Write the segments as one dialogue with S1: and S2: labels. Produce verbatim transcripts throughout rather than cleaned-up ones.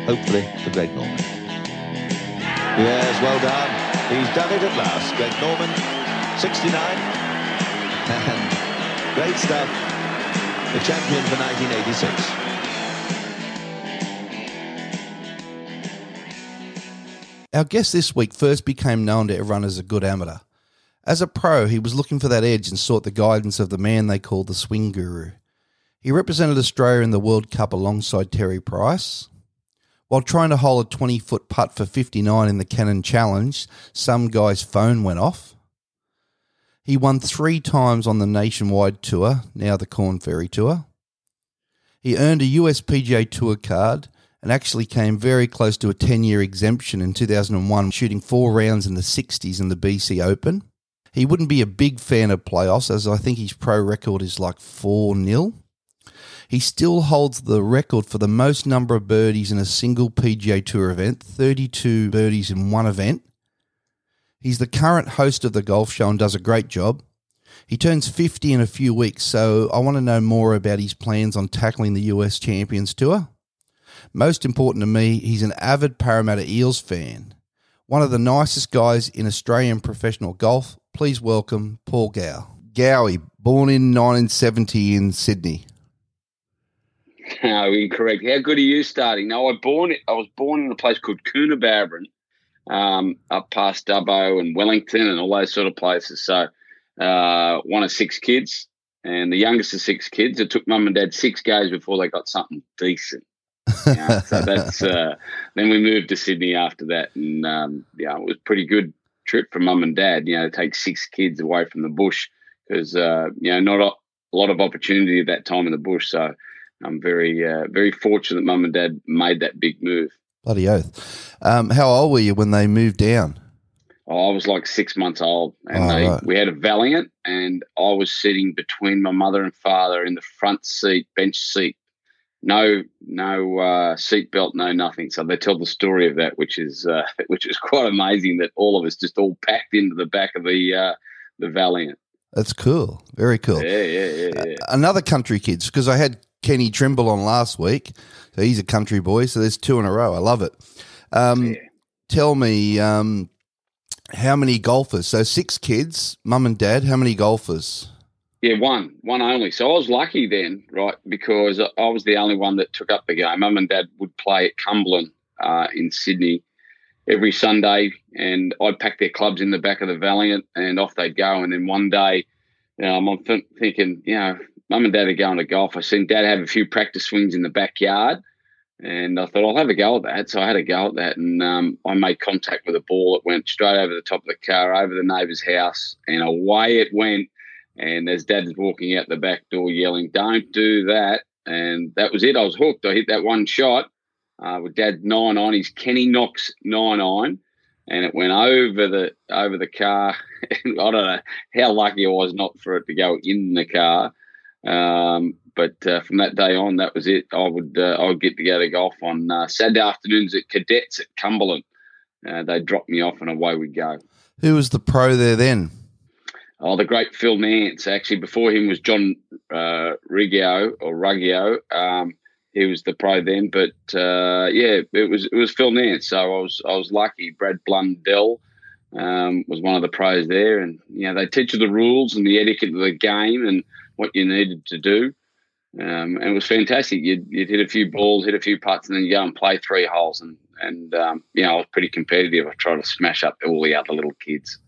S1: hopefully for Greg Norman. Yes, well done. He's done it at last. Greg Norman, sixty-nine. And great stuff. The champion for nineteen eighty-six.
S2: Our guest this week first became known to everyone as a good amateur. As a pro, he was looking for that edge and sought the guidance of the man they called the swing guru. He represented Australia in the World Cup alongside Terry Price. While trying to hole a twenty-foot putt for fifty-nine in the Canon Challenge, some guy's phone went off. He won three times on the Nationwide Tour, now the Corn Ferry Tour. He earned a U S P G A Tour card and actually came very close to a ten-year exemption in two thousand one, shooting four rounds in the sixties in the B C Open. He wouldn't be a big fan of playoffs, as I think his pro record is like four nil. He still holds the record for the most number of birdies in a single P G A Tour event, thirty-two birdies in one event. He's the current host of the Golf Show and does a great job. He turns fifty in a few weeks, so I want to know more about his plans on tackling the U S Champions Tour. Most important to me, he's an avid Parramatta Eels fan. One of the nicest guys in Australian professional golf. Please welcome Paul Gow. Gowie, born in nineteen seventy in Sydney.
S3: No, incorrect. How good are you starting? No, I born I was born in a place called Coonabarabran, um, up past Dubbo and Wellington and all those sort of places. So uh, one of six kids, and the youngest of six kids. It took mum and dad six goes before they got something decent. Yeah, so that's uh, then we moved to Sydney after that, and um, yeah, it was a pretty good trip for mum and dad. You know, to take six kids away from the bush because uh, you know not a lot of opportunity at that time in the bush. So I'm very uh, very fortunate that mum and dad made that big move.
S2: Bloody oath! Um, how old were you when they moved down?
S3: Oh, I was like six months old, and
S2: oh,
S3: they,
S2: right.
S3: we had a Valiant, and I was sitting between my mother and father in the front seat, bench seat. No, no uh, seatbelt, no nothing. So they tell the story of that, which is uh, which is quite amazing that all of us just all packed into the back of the uh, the Valiant.
S2: That's cool. Very cool.
S3: Yeah, yeah, yeah. yeah.
S2: Uh, another country kids, because I had Kenny Trimble on last week, so he's a country boy. So there's two in a row. I love it. Um,
S3: yeah.
S2: Tell me, um, how many golfers? So six kids, mum and dad. How many golfers?
S3: Yeah, one, one only. So I was lucky then, right, because I was the only one that took up the game. Mum and dad would play at Cumberland uh, in Sydney every Sunday, and I'd pack their clubs in the back of the Valiant, and off they'd go. And then one day, um, I'm th- thinking, you know, mum and dad are going to golf. I seen dad have a few practice swings in the backyard, and I thought I'll have a go at that. So I had a go at that, and um, I made contact with a ball. It went straight over the top of the car, over the neighbour's house, and away it went. And as Dad was walking out the back door yelling, "Don't do that." And that was it. I was hooked. I hit that one shot uh, with Dad nine on his Kenny Knox nine on, and it went over the over the car. I don't know how lucky I was not for it to go in the car. Um, but uh, from that day on, that was it. I would uh, I would get to go to golf on uh, Saturday afternoons at Cadets at Cumberland. Uh, they'd drop me off and away we'd go.
S2: Who was the pro there then?
S3: Oh, the great Phil Nance. Actually, before him was John uh, Riggio or Ruggio. Um, he was the pro then, but uh, yeah, it was it was Phil Nance. So I was I was lucky. Brad Blundell um, was one of the pros there, and you know they teach you the rules and the etiquette of the game and what you needed to do. Um, and it was fantastic. You'd, you'd hit a few balls, hit a few putts, and then you go and play three holes. And and um, you know I was pretty competitive. I tried to smash up all the other little kids.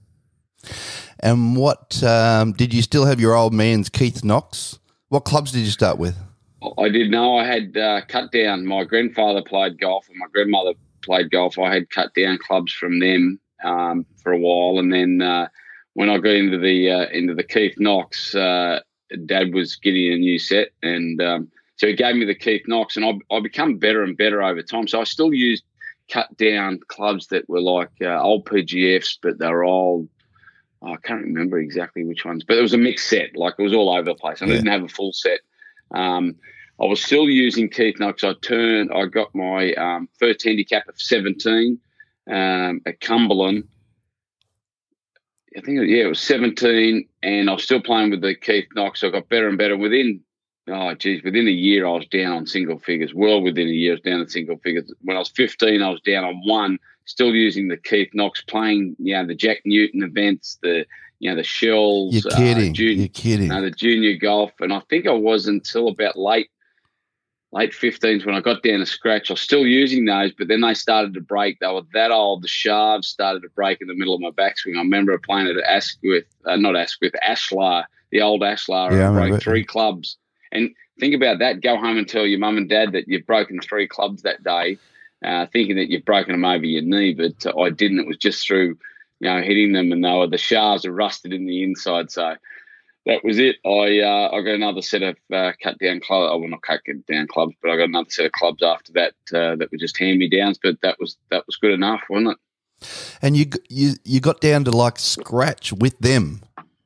S2: And what um, did you still have your old man's Keith Knox? What clubs did you start with?
S3: I did know I had uh, cut down. My grandfather played golf and my grandmother played golf. I had cut down clubs from them um, for a while, and then uh, when I got into the uh, into the Keith Knox, uh, Dad was getting a new set, and um, so he gave me the Keith Knox, and I I become better and better over time. So I still used cut down clubs that were like uh, old P G Fs, but they were old. Oh, I can't remember exactly which ones, but it was a mixed set. Like it was all over the place. I yeah. didn't have a full set. Um, I was still using Keith Knox. I turned, I got my um, first handicap of seventeen um, at Cumberland. I think, yeah, it was seventeen, and I was still playing with the Keith Knox. So I got better and better. Within Oh, geez, within a year I was down on single figures. Well, within a year I was down on single figures. When I was fifteen, I was down on one, still using the Keith Knox, playing, you know, the Jack Newton events, the, you know, the Shells.
S2: You're kidding.
S3: Uh, jun-
S2: You're kidding.
S3: Uh, the junior golf. And I think I was until about late late fifteens when I got down to scratch. I was still using those, but then they started to break. They were that old. The shafts started to break in the middle of my backswing. I remember playing it at Asquith, uh, not Asquith, Ashlar, the old Ashlar.
S2: Yeah,
S3: I
S2: I
S3: broke
S2: remember.
S3: three clubs. And think about that. Go home and tell your mum and dad that you've broken three clubs that day, uh, thinking that you've broken them over your knee, but uh, I didn't. It was just through, you know, hitting them, and they were, the shafts are rusted in the inside. So that was it. I uh, I got another set of uh, cut down clubs. I will not cut down clubs, but I got another set of clubs after that uh, that were just hand me downs. But that was that was good enough, wasn't it?
S2: And you you you got down to like scratch with them.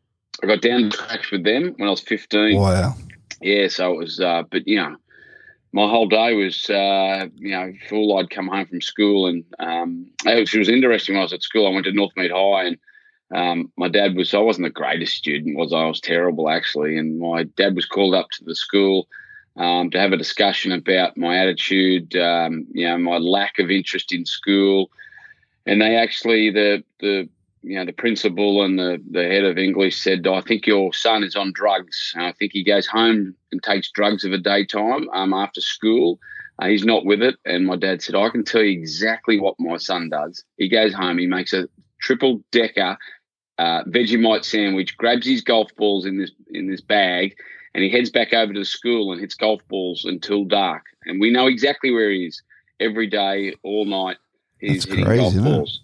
S3: I got down to scratch with them when I was fifteen.
S2: Wow.
S3: Yeah, so it was. Uh, but you know, my whole day was uh, you know full. I'd come home from school, and um, it was, it was interesting. When I was at school, I went to Northmead High, and Um, my dad was, I wasn't the greatest student, was I? I was terrible, actually. And my dad was called up to the school um, to have a discussion about my attitude, um, you know, my lack of interest in school. And they actually, the, the you know, the principal and the, the head of English said, I think your son is on drugs. And I think he goes home and takes drugs of a daytime um, after school. Uh, he's not with it. And my dad said, I can tell you exactly what my son does. He goes home, he makes a triple decker Uh, Vegemite sandwich, grabs his golf balls in this in this bag, and he heads back over to the school and hits golf balls until dark. And we know exactly where he is every day, all night. He's
S2: That's
S3: hitting
S2: crazy,
S3: golf
S2: isn't it?
S3: balls.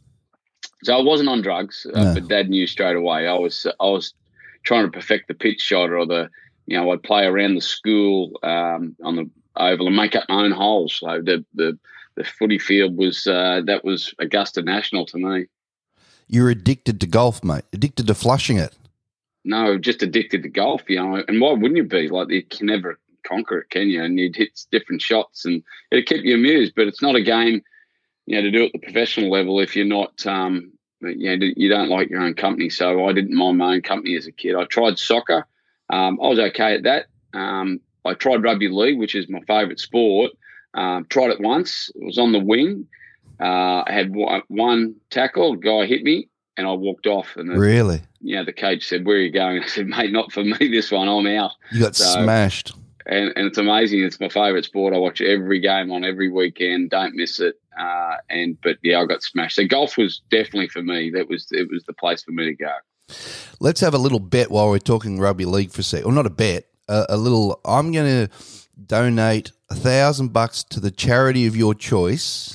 S3: So I wasn't on drugs, uh,
S2: No.
S3: but Dad knew straight away. I was I was trying to perfect the pitch shot, or the you know I'd play around the school um, on the oval and make up my own holes. So the the the footy field was uh, that was Augusta National to me.
S2: You're addicted to golf, mate. Addicted to flushing it.
S3: No, just addicted to golf, you know. And why wouldn't you be? Like, you can never conquer it, can you? And you'd hit different shots, and it'd keep you amused. But it's not a game, you know, to do at the professional level if you're not, um, you know, you don't like your own company. So I didn't mind my own company as a kid. I tried soccer. Um, I was okay at that. Um, I tried rugby league, which is my favourite sport. Um, tried it once. It was on the wing. Uh, I had one, one tackle, a guy hit me, and I walked off. And the,
S2: Really?
S3: you know, the coach said, "Where are you going?" I said, "Mate, not for me. This one, I'm out."
S2: You got
S3: So-
S2: smashed.
S3: And, and it's amazing. It's my favourite sport. I watch every game on every weekend. Don't miss it. Uh, and but yeah, I got smashed. So golf was definitely for me. That was it was the place for me to go.
S2: Let's have a little bet while we're talking rugby league for a sec. Or not a bet, a, a little. I'm going to donate a thousand bucks to the charity of your choice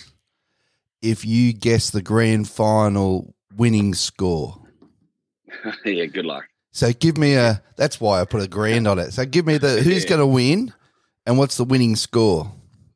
S2: if you guess the grand final winning score.
S3: Yeah, good luck.
S2: So give me a. That's why I put a grand on it. So give me the who's
S3: Yeah.
S2: going to win, and what's the winning score?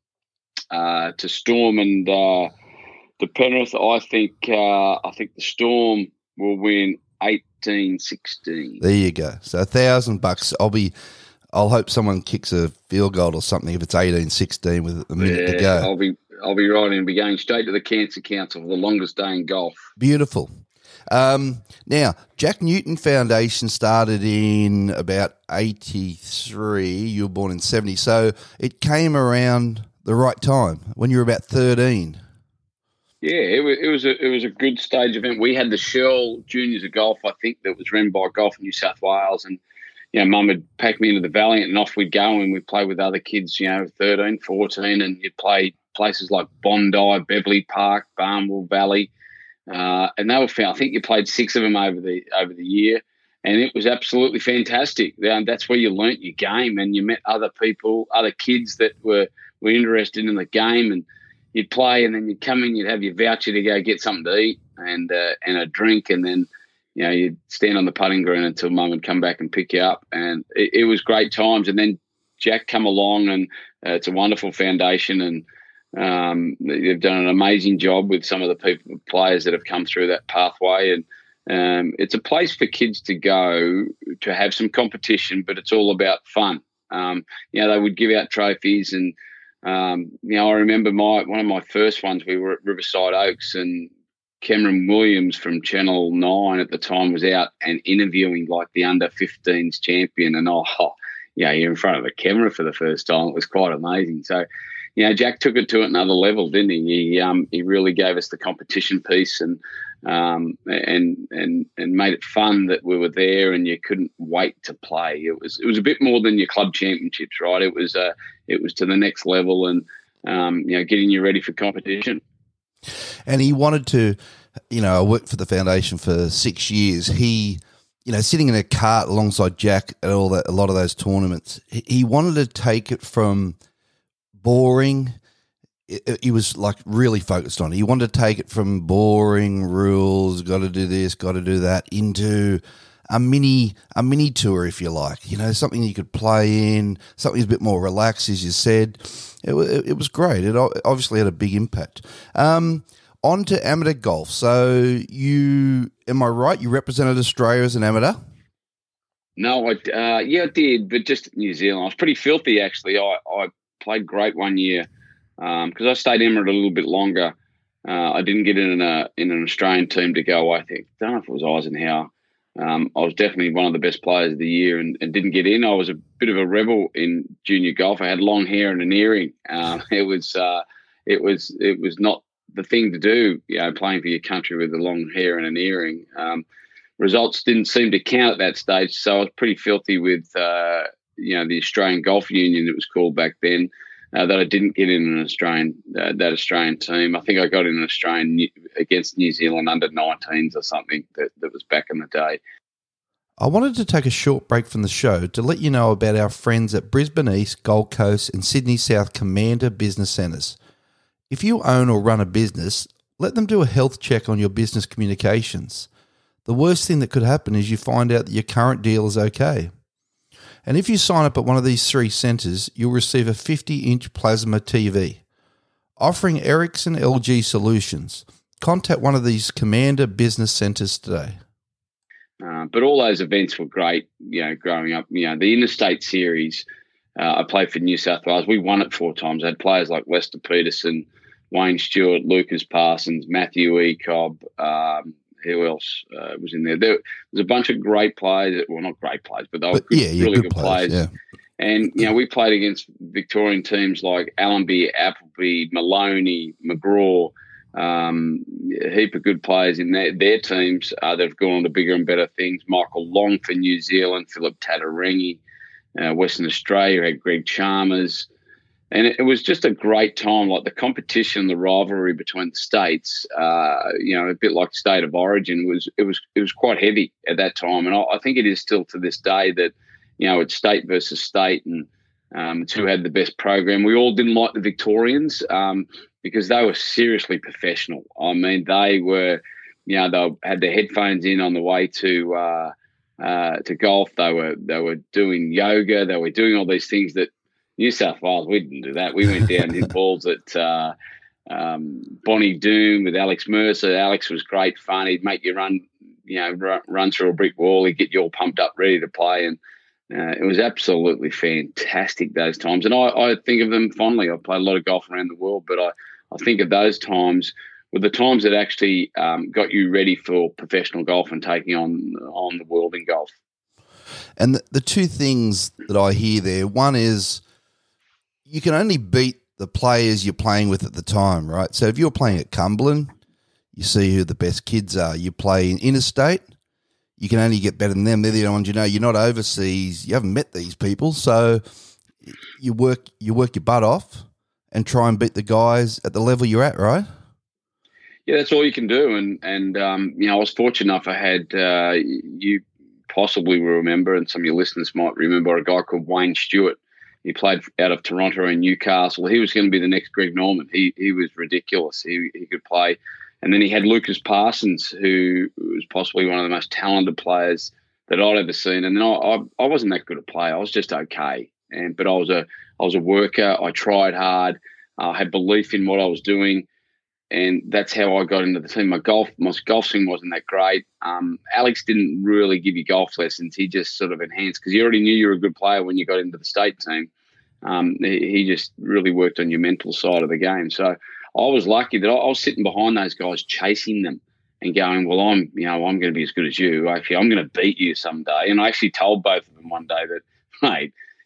S3: Uh, to Storm and uh, to Penrith, I think uh, I think the Storm will win eighteen sixteen.
S2: There you go. So a thousand bucks. I'll be. I'll hope someone kicks a field goal or something if it's eighteen sixteen with a minute to go.
S3: I'll be I'll be right and be going straight to the Cancer Council for the longest day in golf.
S2: Beautiful. Um, now, Jack Newton Foundation started in about eighty-three. You were born in seventy. So it came around the right time when you were about thirteen.
S3: Yeah, it was it was a it was a good stage event. We had the Shell Juniors of Golf, I think, that was run by Golf New South Wales, and you know, Mum would pack me into the Valiant, and off we'd go, and we'd play with other kids, you know, thirteen, fourteen, and you'd play places like Bondi, Beverly Park, Barnwell Valley, uh, and they were found. I think you played six of them over the over the year, and it was absolutely fantastic. And that's where you learnt your game, and you met other people, other kids that were were interested in the game, and you'd play, and then you'd come in, you'd have your voucher to go get something to eat and uh, and a drink, and then you know you'd stand on the putting green until Mum would come back and pick you up, and it, it was great times. And then Jack come along, and uh, it's a wonderful foundation, and um, they've done an amazing job with some of the people, players that have come through that pathway, and um, it's a place for kids to go to have some competition, but it's all about fun. Um, you know, they would give out trophies, and um, you know, I remember my one of my first ones. We were at Riverside Oaks, and Cameron Williams from Channel nine at the time was out and interviewing like the under fifteens champion, and oh, you know, you're in front of a camera for the first time. It was quite amazing. So, you know, Jack took it to another level, didn't he? He um, he really gave us the competition piece and um, and and and made it fun that we were there and you couldn't wait to play. It was it was a bit more than your club championships, right? It was uh, it was to the next level and um, you know, getting you ready for competition.
S2: And he wanted to, you know, I worked for the foundation for six years. He, you know, sitting in a cart alongside Jack at all that, a lot of those tournaments, he, he wanted to take it from boring. He was like really focused on it. He wanted to take it from boring rules, got to do this, got to do that, into a mini a mini tour, if you like. You know, something you could play in, something a bit more relaxed, as you said. It, it, it was great. It obviously had a big impact. Um, on to amateur golf. So you, am I right? You represented Australia as an amateur?
S3: No, I uh, yeah, I did, but just New Zealand. I was pretty filthy actually. I, I played great one year. Because um, I stayed Emirate a little bit longer, uh, I didn't get in a in an Australian team to go. I think I don't know if it was Eisenhower. Um, I was definitely one of the best players of the year, and, and didn't get in. I was a bit of a rebel in junior golf. I had long hair and an earring. Um, it was uh, it was it was not the thing to do. You know, playing for your country with the long hair and an earring. Um, results didn't seem to count at that stage, so I was pretty filthy with uh, you know the Australian Golf Union, it was called back then. Uh, that I didn't get in an Australian uh, that Australian team. I think I got in an Australian against New Zealand under nineteens or something that, that was back in the day.
S2: I wanted to take a short break from the show to let you know about our friends at Brisbane East, Gold Coast and Sydney South Commander Business Centres. If you own or run a business, let them do a health check on your business communications. The worst thing that could happen is you find out that your current deal is okay. And if you sign up at one of these three centres, you'll receive a fifty-inch plasma T V. Offering Ericsson L G solutions. Contact one of these Commander Business Centres today.
S3: Uh, but all those events were great, you know, growing up. You know, the Interstate Series, uh, I played for New South Wales. We won it four times. I had players like Lester Peterson, Wayne Stewart, Lucas Parsons, Matthew E. Cobb, um, who else uh, was in there? There was a bunch of great players. Well, not great players, but they were
S2: but,
S3: good,
S2: yeah,
S3: really
S2: good,
S3: good
S2: players.
S3: players. Yeah. And, you know, we played against Victorian teams like Allenby, Appleby, Maloney, McGraw, um, a heap of good players in their, their teams. Uh, they've gone on to bigger and better things. Michael Long for New Zealand, Philip Tatarengi, uh, Western Australia had Greg Chalmers. And it, it was just a great time, like the competition, the rivalry between the states, uh, you know, a bit like State of Origin, was it was it was quite heavy at that time. And I, I think it is still to this day that, you know, it's state versus state, and um, it's who had the best program. We all didn't like the Victorians um, because they were seriously professional. I mean, they were, you know, they had their headphones in on the way to uh, uh, to golf. They were they were doing yoga. They were doing all these things that New South Wales, we didn't do that. We went down and hit balls at uh, um, Bonnie Doon with Alex Mercer. Alex was great fun. He'd make you run, you know, run, run through a brick wall. He'd get you all pumped up, ready to play. And uh, it was absolutely fantastic those times. And I, I think of them fondly. I've played a lot of golf around the world, but I, I think of those times were the times that actually um, got you ready for professional golf and taking on, on the world in golf.
S2: And the, the two things that I hear there, one is, you can only beat the players you're playing with at the time, right? So if you're playing at Cumberland, you see who the best kids are. You play in interstate, you can only get better than them. They're the ones you know. You're not overseas. You haven't met these people. So you work you work your butt off and try and beat the guys at the level you're at, right?
S3: Yeah, that's all you can do. And, and um, you know, I was fortunate enough I had, uh, you possibly will remember, and some of your listeners might remember, a guy called Wayne Stewart. He played out of Toronto and Newcastle. He was going to be the next Greg Norman. He he was ridiculous. He he could play. And then he had Lucas Parsons, who was possibly one of the most talented players that I'd ever seen. And then I I, I wasn't that good a player. I was just okay. And but I was a I was a worker. I tried hard. I had belief in what I was doing, and that's how I got into the team. My golf my golf swing wasn't that great. Um, Alex didn't really give you golf lessons. He just sort of enhanced, because he already knew you were a good player when you got into the state team. Um, he, he just really worked on your mental side of the game. So I was lucky that I, I was sitting behind those guys, chasing them and going, well, I'm, you know, I'm going to be as good as you. Actually, I'm going to beat you someday. And I actually told both of them one day that, mate,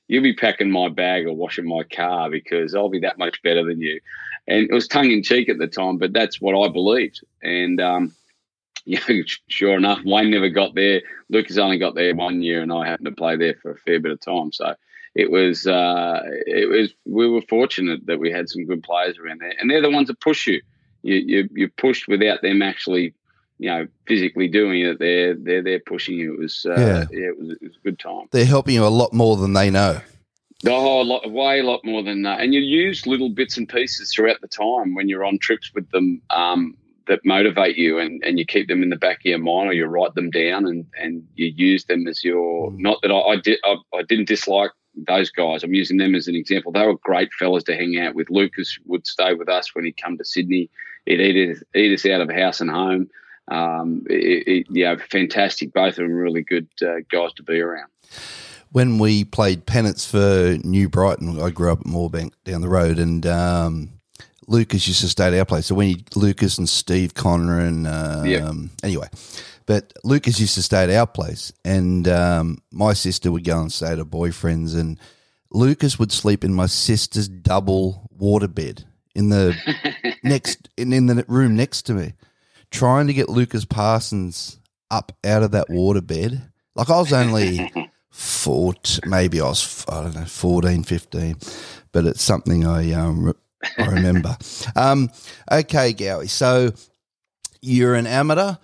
S3: you'll be packing my bag or washing my car because I'll be that much better than you. And it was tongue in cheek at the time, but that's what I believed. And um, you know, sure enough, Wayne never got there. Lucas only got there one year, and I happened to play there for a fair bit of time. So it was, uh, it was. We were fortunate that we had some good players around there, and they're the ones that push you. You you you're pushed without them actually, you know, physically doing it. They're they're they're pushing you. It was uh, yeah. yeah, it was it was a good time.
S2: They're helping you a lot more than they know.
S3: Oh, a lot, way a lot more than that. And you use little bits and pieces throughout the time when you're on trips with them um, that motivate you, and, and you keep them in the back of your mind, or you write them down, and, and you use them as your. Not that I, I did I, I didn't dislike those guys. I'm using them as an example. They were great fellas to hang out with. Lucas would stay with us when he'd come to Sydney. He'd eat us, eat us out of house and home. Um, it, it, yeah, fantastic. Both of them really good uh, guys to be around.
S2: When we played pennants for New Brighton, I grew up at Moorebank down the road, and um, Lucas used to stay at our place. So when he, Lucas and Steve Connor and um,
S3: yep.
S2: anyway, but Lucas used to stay at our place, and um, my sister would go and stay at her boyfriend's, and Lucas would sleep in my sister's double waterbed in the next in, in the room next to me, trying to get Lucas Parsons up out of that waterbed. Like I was only. Four, maybe I was, I don't know, fourteen, fifteen, but it's something I um, re- I remember. um, okay, Gowie, so you're an amateur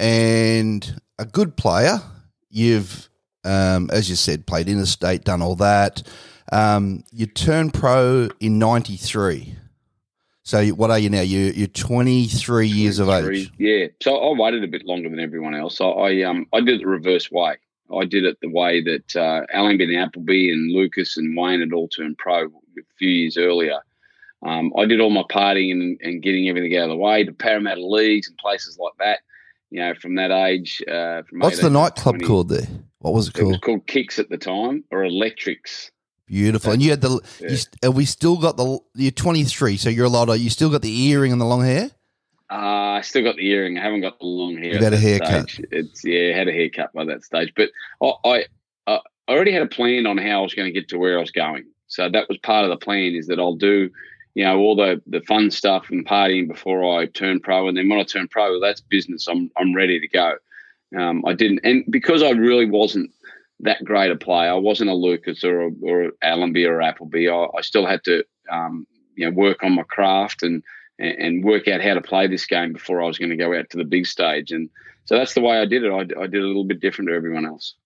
S2: and a good player. You've, um, as you said, played interstate, done all that. Um, you turned pro in ninety-three. So what are you now? You, you're twenty-three years of age.
S3: Yeah, so I waited a bit longer than everyone else. I, I, um, I did it the reverse way. I did it the way that uh, Allenby and Appleby and Lucas and Wayne had all turned pro a few years earlier. Um, I did all my partying and, and getting everything out of the way to Parramatta Leagues and places like that, you know, from that age. Uh, from
S2: What's the nightclub called there? What was it called?
S3: It was called Kicks at the time, or Electrics.
S2: Beautiful. And you had the, yeah. you, have we still got the, you're twenty-three, so you're a lot of, you still got the earring and the long hair?
S3: Uh, I still got the earring. I haven't got the long hair.
S2: You had a haircut.
S3: Stage. It's yeah, had a haircut by that stage. But I, I, I already had a plan on how I was going to get to where I was going. So that was part of the plan. Is that I'll do, you know, all the, the fun stuff and partying before I turn pro, and then when I turn pro, well, that's business. I'm I'm ready to go. Um, I didn't, and because I really wasn't that great a player, I wasn't a Lucas or a, or Allenby or Appleby. I, I still had to, um, you know, work on my craft and. and work out how to play this game before I was going to go out to the big stage. And so that's the way I did it. I, I did it a little bit different to everyone else.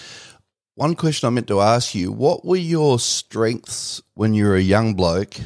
S2: One question I meant to ask you, what were your strengths when you were a young bloke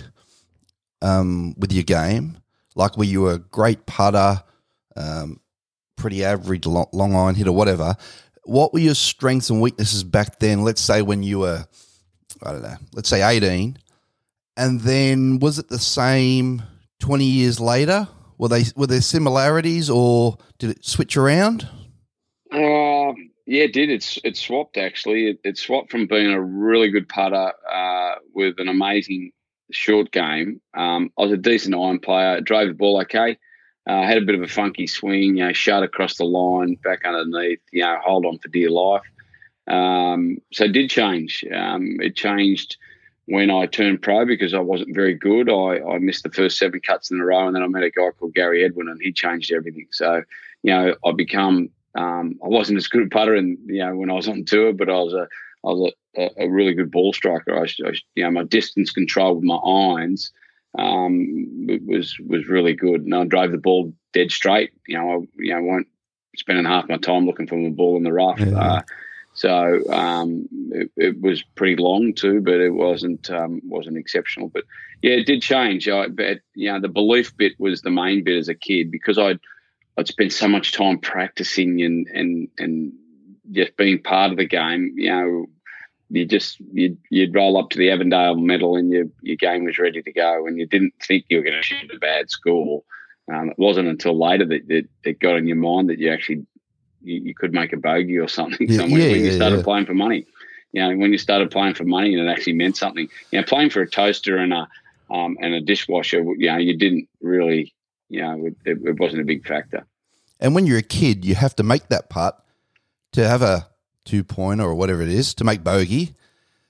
S2: um, with your game? Like, were you a great putter, um, pretty average long, long iron hitter, whatever? What were your strengths and weaknesses back then, let's say when you were, I don't know, let's say eighteen, and then was it the same twenty years later? Were they were there similarities, or did it switch around?
S3: Uh, yeah, it did. It's it swapped actually. It, it swapped from being a really good putter uh, with an amazing short game. Um, I was a decent iron player. Drove the ball okay. Uh, had a bit of a funky swing. You know, shot across the line, back underneath. You know, hold on for dear life. Um, so it did change. Um, it changed. When I turned pro, because I wasn't very good, I, I missed the first seven cuts in a row, and then I met a guy called Gary Edwin, and he changed everything. So, you know, I become um, I wasn't as good a putter, and you know, when I was on tour, but I was a I was a, a really good ball striker. I, I, you know, my distance control with my irons um, was was really good, and I drove the ball dead straight. You know, I you know, weren't spending half my time looking for the ball in the rough. Yeah. Uh, So um, it, it was pretty long too, but it wasn't um, wasn't exceptional. But yeah, it did change. I bet you know the belief bit was the main bit as a kid, because I'd I'd spent so much time practicing and and and just being part of the game. You know, you just you'd, you'd roll up to the Avondale medal and your your game was ready to go, and you didn't think you were going to shoot a bad score. Um, it wasn't until later that, that it got in your mind that you actually. You, you could make a bogey or something
S2: yeah,
S3: somewhere
S2: yeah,
S3: when you started
S2: yeah.
S3: playing for money. You know, when you started playing for money and it actually meant something. You know, playing for a toaster and a um, and a dishwasher, you know, you didn't really, you know, it, it wasn't a big factor.
S2: And when you're a kid, you have to make that putt to have a two-pointer or whatever it is, to make bogey.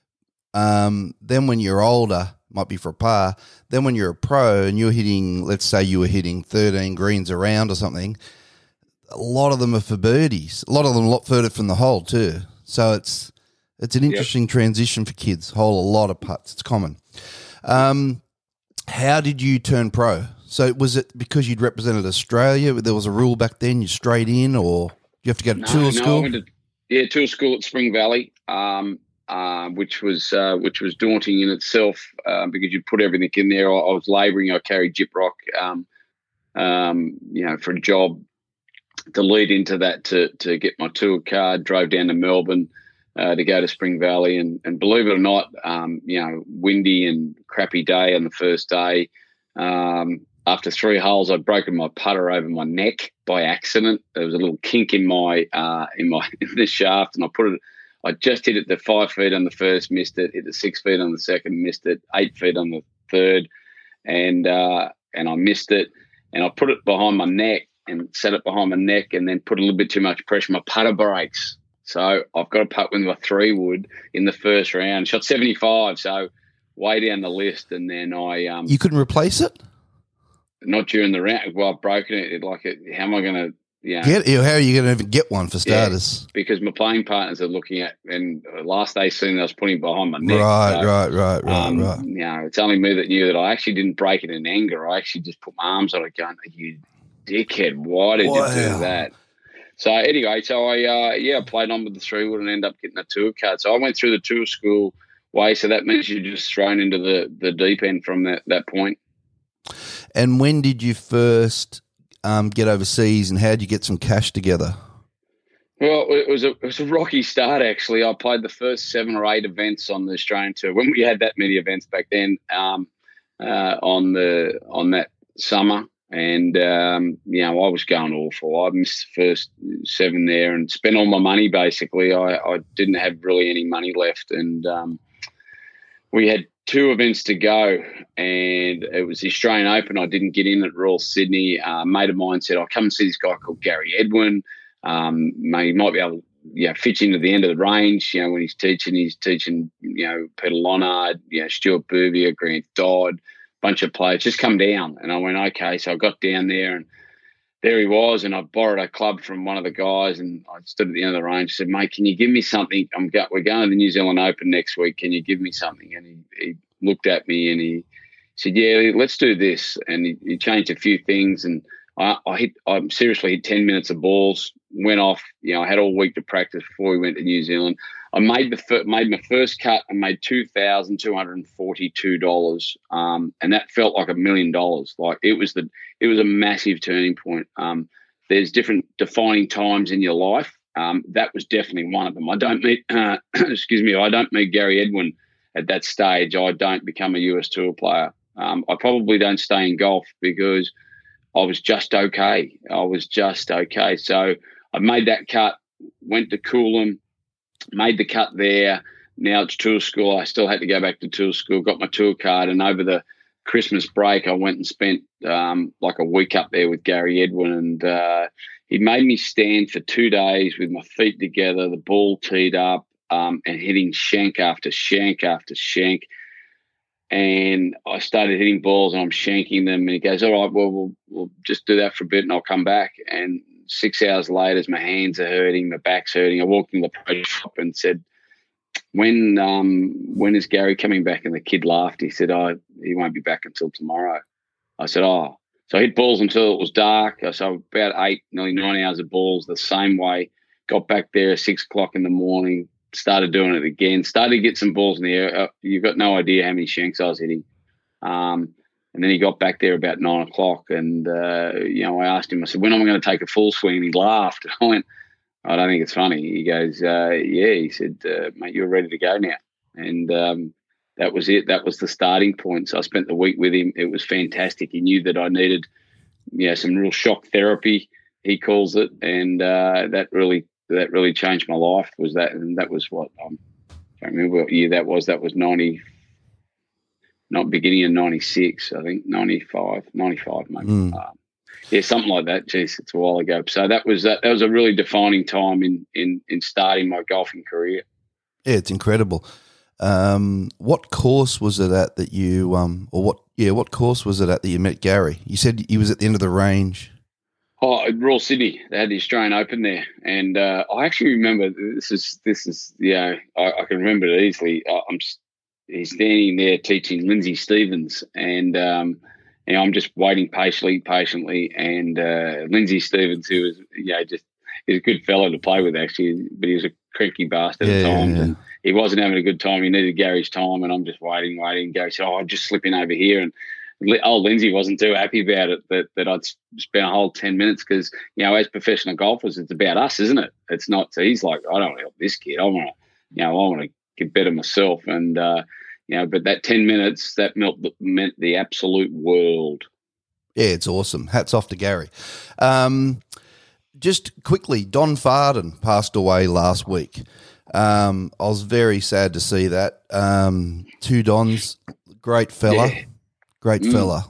S2: Um, then when you're older, might be for a par. Then when you're a pro and you're hitting, let's say you were hitting thirteen greens around or something, a lot of them are for birdies. A lot of them a lot further from the hole too. So it's it's an interesting yep. transition for kids. Hole a lot of putts. It's common. Um, how did you turn pro? So was it because you'd represented Australia? There was a rule back then. You straight in, or you have to go to
S3: no,
S2: tour
S3: no,
S2: school?
S3: I went to, yeah, tour school at Spring Valley. Um, Uh, which was uh, which was daunting in itself uh, because you put everything in there. I, I was labouring. I carried Gyprock, um, um, you know, for a job to lead into that to to get my tour card. Drove down to Melbourne uh, to go to Spring Valley, and, and believe it or not, um, you know, windy and crappy day on the first day. Um, after three holes, I'd broken my putter over my neck by accident. There was a little kink in my uh, in my in the shaft, and I put it. I just hit it the five feet on the first, missed it. Hit the six feet on the second, missed it. Eight feet on the third, and uh, and I missed it. And I put it behind my neck and set it behind my neck, and then put a little bit too much pressure. My putter breaks, so I've got to putt with my three wood in the first round. Shot seventy-five, so way down the list. And then I um,
S2: you couldn't replace it.
S3: Not during the round. Well, I've broken it. Like, it, how am I going to? Yeah,
S2: get how are you going to even get one for starters?
S3: Yeah, because my playing partners are looking at, and last they seen I was putting it behind my neck.
S2: Right,
S3: so,
S2: right, right, right,
S3: um,
S2: right.
S3: You know, it's only me that knew that I actually didn't break it in anger. I actually just put my arms on it, going, "You dickhead, why did wow. you do that?" So anyway, so I uh, yeah I played on with the three wood and ended up getting a tour card. So I went through the tour school way. So that means you're just thrown into the the deep end from that that point.
S2: And when did you first? Um, get overseas, and how did you get some cash together?
S3: Well, it was a it was a rocky start actually. I played the first seven or eight events on the Australian tour when we had that many events back then. Um, uh, on the on that summer, and um, you know I was going awful. I missed the first seven there and spent all my money basically. I, I didn't have really any money left, and um, we had two events to go, and it was the Australian Open. I didn't get in at Royal Sydney. Uh, a mate of mine said, I'll come and see this guy called Gary Edwin. Um, he might be able to you know, fit into the end of the range. You know, when he's teaching, he's teaching, you know, Peter Lonard, you know, Stuart Bouvier, Grant Dodd, bunch of players. Just come down. And I went, okay. So I got down there, and there he was, and I borrowed a club from one of the guys, and I stood at the end of the range. I said, mate, can you give me something? I'm go- we're going to the New Zealand Open next week. Can you give me something? And he, he looked at me and he said, yeah, let's do this. And he, he changed a few things, and I, I hit, I seriously hit ten minutes of balls, went off. You know, I had all week to practice before we went to New Zealand. I made the fir- made my first cut and made two thousand two hundred forty-two dollars, um, and that felt like a million dollars. Like it was the it was a massive turning point. Um, there's different defining times in your life. Um, that was definitely one of them. I don't meet, uh, excuse me, I don't meet Gary Edwin at that stage. I don't become a U S Tour player. Um, I probably don't stay in golf because I was just okay. I was just okay. So I made that cut, went to Coolum, made the cut there. Now it's tour school. I still had to go back to tour school, got my tour card, and over the Christmas break, I went and spent um, like a week up there with Gary Edwin, and uh, he made me stand for two days with my feet together, the ball teed up, um, and hitting shank after shank after shank. And I started hitting balls, and I'm shanking them, and he goes, all right, well, we'll, we'll just do that for a bit, and I'll come back. And six hours later, my hands are hurting, my back's hurting. I walked in the pro shop and said, when um, when is Gary coming back? And the kid laughed. He said, oh, he won't be back until tomorrow. I said, oh. So I hit balls until it was dark. So about eight, nearly nine hours of balls the same way. Got back there at six o'clock in the morning, started doing it again, started to get some balls in the air. Uh, you've got no idea how many shanks I was hitting. Um, and then he got back there about nine o'clock, and, uh, you know, I asked him, I said, when am I going to take a full swing? And he laughed. I went, I don't think it's funny. He goes, uh, yeah. He said, uh, mate, you're ready to go now. And um, that was it. That was the starting point. So I spent the week with him. It was fantastic. He knew that I needed, you know, some real shock therapy, he calls it, and uh, that really that really changed my life. Was that, and that was what um, I can't remember what year that was. That was ninety, not beginning of ninety-six, I think ninety-five, ninety-five maybe. Mm. Um, yeah, something like that. Jeez, it's a while ago. So that was that, that was a really defining time in in in starting my golfing career.
S2: Yeah, it's incredible. Um, what course was it at that you, um, or what, yeah, what course was it at that you met Gary? You said he was at the end of the range.
S3: Oh, at Royal Sydney, they had the Australian Open there, and uh, I actually remember this is this is yeah, I, I can remember it easily. I, I'm he's standing there teaching Lindsay Stevens, and um, and I'm just waiting patiently, patiently, and uh, Lindsay Stevens, who was you know just he's a good fellow to play with actually, but he was a cranky bastard
S2: Yeah,
S3: at times,
S2: yeah.
S3: and he wasn't having a good time. He needed Gary's time, and I'm just waiting, waiting. Gary said, "Oh, I'm just slipping over here," and old Lindsay wasn't too happy about it that, that I'd spent a whole ten minutes because, you know, as professional golfers, it's about us, isn't it? It's not. So he's like, I don't want to help this kid. I want to, you know, I want to get better myself. And, uh, you know, but that ten minutes, that meant, meant the absolute world.
S2: Yeah, it's awesome. Hats off to Gary. Um, just quickly, Don Farden passed away last week. Um, I was very sad to see that. Um, two Dons, great fella.
S3: Yeah.
S2: Great fella.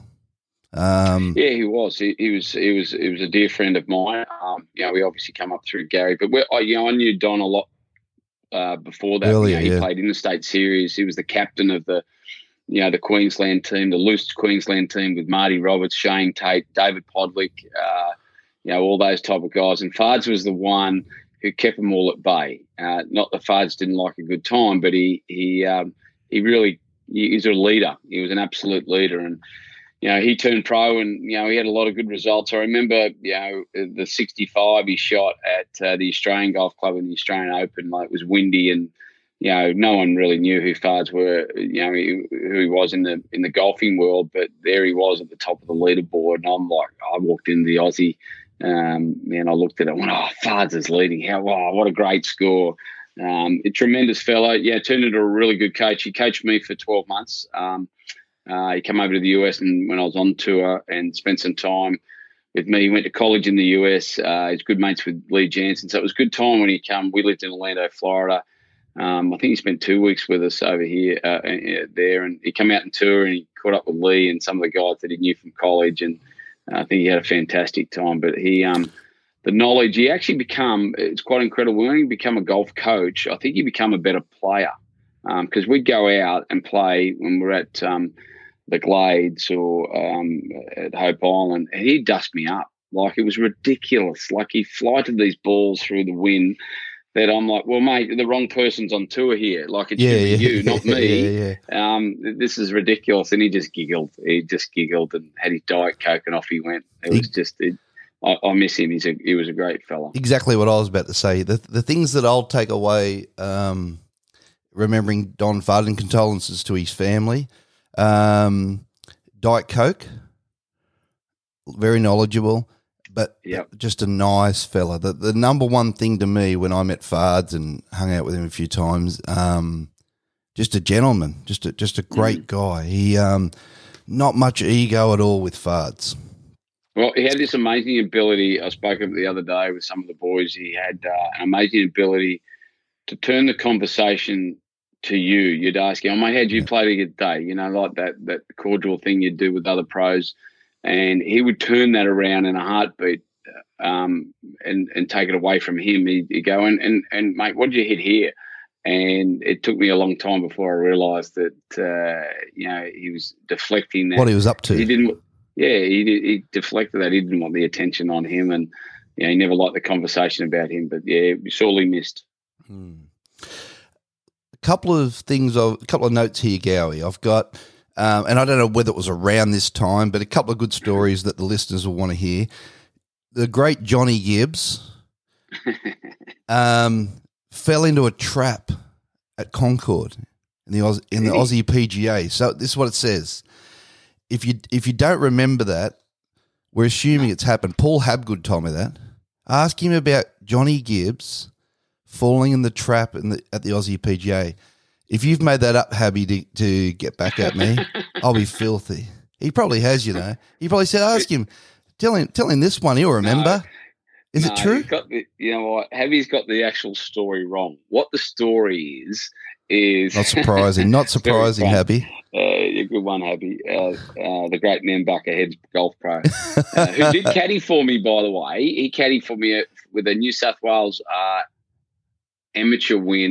S2: Um,
S3: yeah, he was. He, he was. He was. He was a dear friend of mine. Um, you know, we obviously come up through Gary, but we I, you know, I knew Don a lot uh, before that.
S2: Earlier,
S3: you know, he
S2: yeah.
S3: played interstate series. He was the captain of the, you know, the Queensland team, the loose Queensland team with Marty Roberts, Shane Tate, David Podlick, uh, you know, all those type of guys. And Fards was the one who kept them all at bay. Uh, not that Fards didn't like a good time, but he he um, he really. He's a leader. He was an absolute leader. And, you know, he turned pro and, you know, he had a lot of good results. I remember, you know, the sixty-five he shot at uh, the Australian Golf Club in the Australian Open. Like, it was windy and, you know, no one really knew who Fards were, you know, he, who he was in the in the golfing world. But there he was at the top of the leaderboard. And I'm like, I walked into the Aussie um, and I looked at it and went, oh, Fards is leading. How, wow, what a great score. Um, a tremendous fellow. Yeah, turned into a really good coach. He coached me for twelve months. Um, uh, he came over to the U S and when I was on tour and spent some time with me. He went to college in the U S. Uh, he's good mates with Lee Jansen. So it was a good time when he came. We lived in Orlando, Florida. Um, I think he spent two weeks with us over here, uh, there. And he came out on tour and he caught up with Lee and some of the guys that he knew from college. And uh, I think he had a fantastic time. But he... Um, the knowledge, he actually become, it's quite incredible. When you become a golf coach, I think you become a better player because um, we'd go out and play when we're at um, the Glades or um, at Hope Island, and he'd dust me up. Like, it was ridiculous. Like, he flighted these balls through the wind that I'm like, well, mate, the wrong person's on tour here. Like, it
S2: yeah,
S3: should be
S2: yeah,
S3: you, not me.
S2: Yeah, yeah.
S3: Um, this is ridiculous. And he just giggled. He just giggled and had his Diet Coke and off he went. It was just... It, I, I miss him. He's a, he was a great fella.
S2: Exactly what I was about to say. The the things that I'll take away, um, remembering Don Farden, condolences to his family, um, Diet Coke, very knowledgeable, but
S3: Yep.
S2: just a nice fella. The the number one thing to me when I met Fards and hung out with him a few times, um, just a gentleman, just a, just a great mm. guy. He um, not much ego at all with Fards.
S3: Well, he had this amazing ability. I spoke of it the other day with some of the boys. He had uh, an amazing ability to turn the conversation to you. You'd ask him, oh, mate, how'd you play today? You know, like that that cordial thing you'd do with other pros. And he would turn that around in a heartbeat um, and, and take it away from him. He'd, he'd go, and, and, and, mate, what did you hit here? And it took me a long time before I realised that, uh, you know, he was deflecting that.
S2: What he was up to.
S3: He didn't... Yeah, he, he deflected that. He didn't want the attention on him, and you know, he never liked the conversation about him. But yeah, sorely missed.
S2: Hmm. A couple of things, a couple of notes here, Gowie. I've got, um, and I don't know whether it was around this time, but a couple of good stories that the listeners will want to hear. The great Johnny Gibbs um, fell into a trap at Concord in the Oz, in the Aussie P G A. So this is what it says. If you if you don't remember that, we're assuming it's happened. Paul Habgood told me that. Ask him about Johnny Gibbs falling in the trap in the, at the Aussie P G A. If you've made that up, Habby, to, to get back at me, I'll be filthy. He probably has, you know. He probably said, ask him, tell him, tell him this one. He'll remember. No, is no, it true?
S3: Got the, you know what? Habby's got the actual story wrong. What the story is is
S2: not surprising. Not surprising, Habby.
S3: Uh, good one, Habby. Uh, uh, the great Nambucca head golf pro, uh, who did caddy for me, by the way. He caddied for me at, with a New South Wales uh, amateur win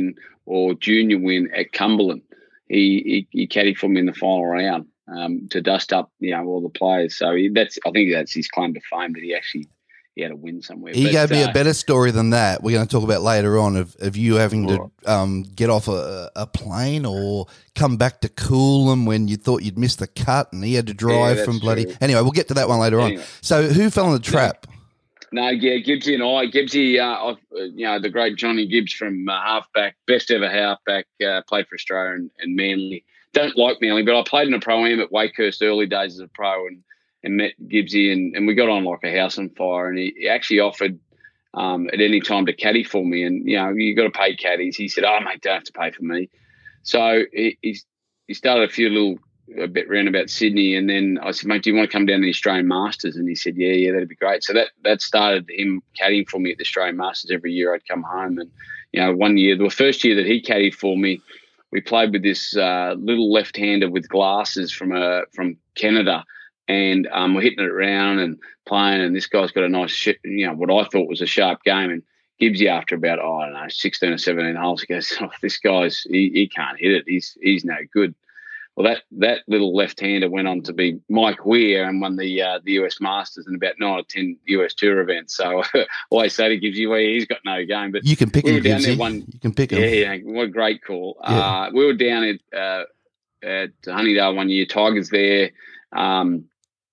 S3: or junior win at Cumberland. He he, he caddied for me in the final round um, to dust up, you know, all the players. So he, that's I think that's his claim to fame, that he actually he had a win somewhere.
S2: He
S3: but,
S2: gave me
S3: uh,
S2: a better story than that. We're going to talk about later on of, of you having
S3: right.
S2: to um, get off a, a plane or come back to Coolum when you thought you'd missed the cut, and he had to drive
S3: Yeah,
S2: from
S3: that's
S2: bloody.
S3: true.
S2: Anyway, we'll get to that one later
S3: Anyway.
S2: on. So who fell in the trap?
S3: No, yeah, Gibbsy and I. Gibbsy, uh, I, you know, the great Johnny Gibbs from uh, halfback, best ever halfback, uh, played for Australia and, and Manly. Don't like Manly, but I played in a pro-am at Wakehurst early days as a pro and, and met Gibbsy, and, and we got on like a house on fire. And he, he actually offered um, at any time to caddy for me. And, you know, you got to pay caddies. He said, oh, mate, don't have to pay for me. So he, he's, he started a few little a bit round about Sydney, and then I said, mate, do you want to come down to the Australian Masters? And he said, yeah, yeah, that'd be great. So that that started him caddying for me at the Australian Masters. Every year I'd come home, and, you know, one year, the first year that he caddied for me, we played with this uh, little left-hander with glasses from a, from Canada, and um, we're hitting it around and playing, and this guy's got a nice, sh- you know, what I thought was a sharp game, and Gibbsy, after about, oh, I don't know, sixteen or seventeen holes, he goes, oh, this guy's, he, he can't hit it. He's he's no good. Well, that, that little left-hander went on to be Mike Weir and won the uh, the U S Masters and about nine or ten U S Tour events. So I always say to Gibbsy, well, he's got no game. But
S2: You can pick
S3: we
S2: him,
S3: were down
S2: Gibbsy.
S3: there one,
S2: You can pick him.
S3: yeah, yeah, what a great call.
S2: Yeah.
S3: Uh, we were down at uh, at Honeydale one year. Tigers there. Um,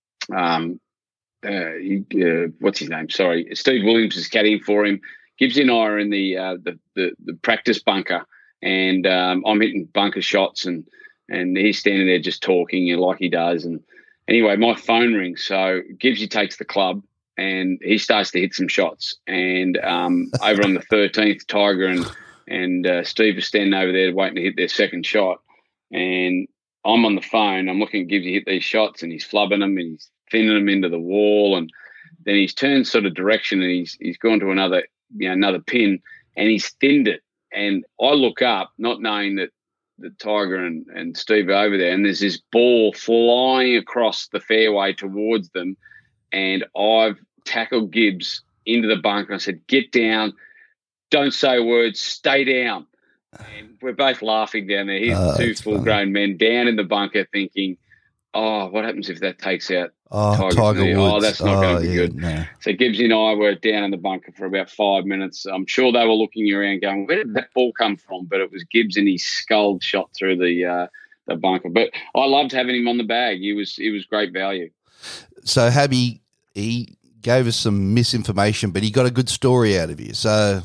S3: um, uh, he, uh, what's his name? Sorry, Steve Williams is caddying for him. Gibbsy and I are in the uh, the, the the practice bunker, and um, I'm hitting bunker shots, and and he's standing there just talking, you know, like he does. And anyway, my phone rings, so Gibbsy takes the club, and he starts to hit some shots. And um, over on the thirteenth, Tiger and and uh, Steve are standing over there waiting to hit their second shot, and I'm on the phone. I'm looking at Gibbsy hit these shots, and he's flubbing them, and he's thinning them into the wall, and then he's turned sort of direction, and he's he's gone to another. You know, another pin, and he's thinned it. And I look up, not knowing that the Tiger and, and Steve are over there, and there's this ball flying across the fairway towards them, and I've tackled Gibbs into the bunker. I said, get down, don't say a word, stay down. And we're both laughing down there. Here's
S2: Oh,
S3: two
S2: that's
S3: full-grown men down in the bunker thinking, oh, what happens if that takes out
S2: Oh,
S3: Tiger's
S2: Tiger
S3: knee?
S2: Woods.
S3: Oh, that's not going to be
S2: yeah,
S3: good.
S2: No.
S3: So Gibbsy and I were down in the bunker for about five minutes. I'm sure they were looking around going, where did that ball come from? But it was Gibbs, and he sculled shot through the uh, the bunker. But I loved having him on the bag. He was he was great value.
S2: So Habby, he gave us some misinformation, but he got a good story out of you. So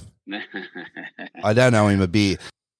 S2: I don't know him a bit.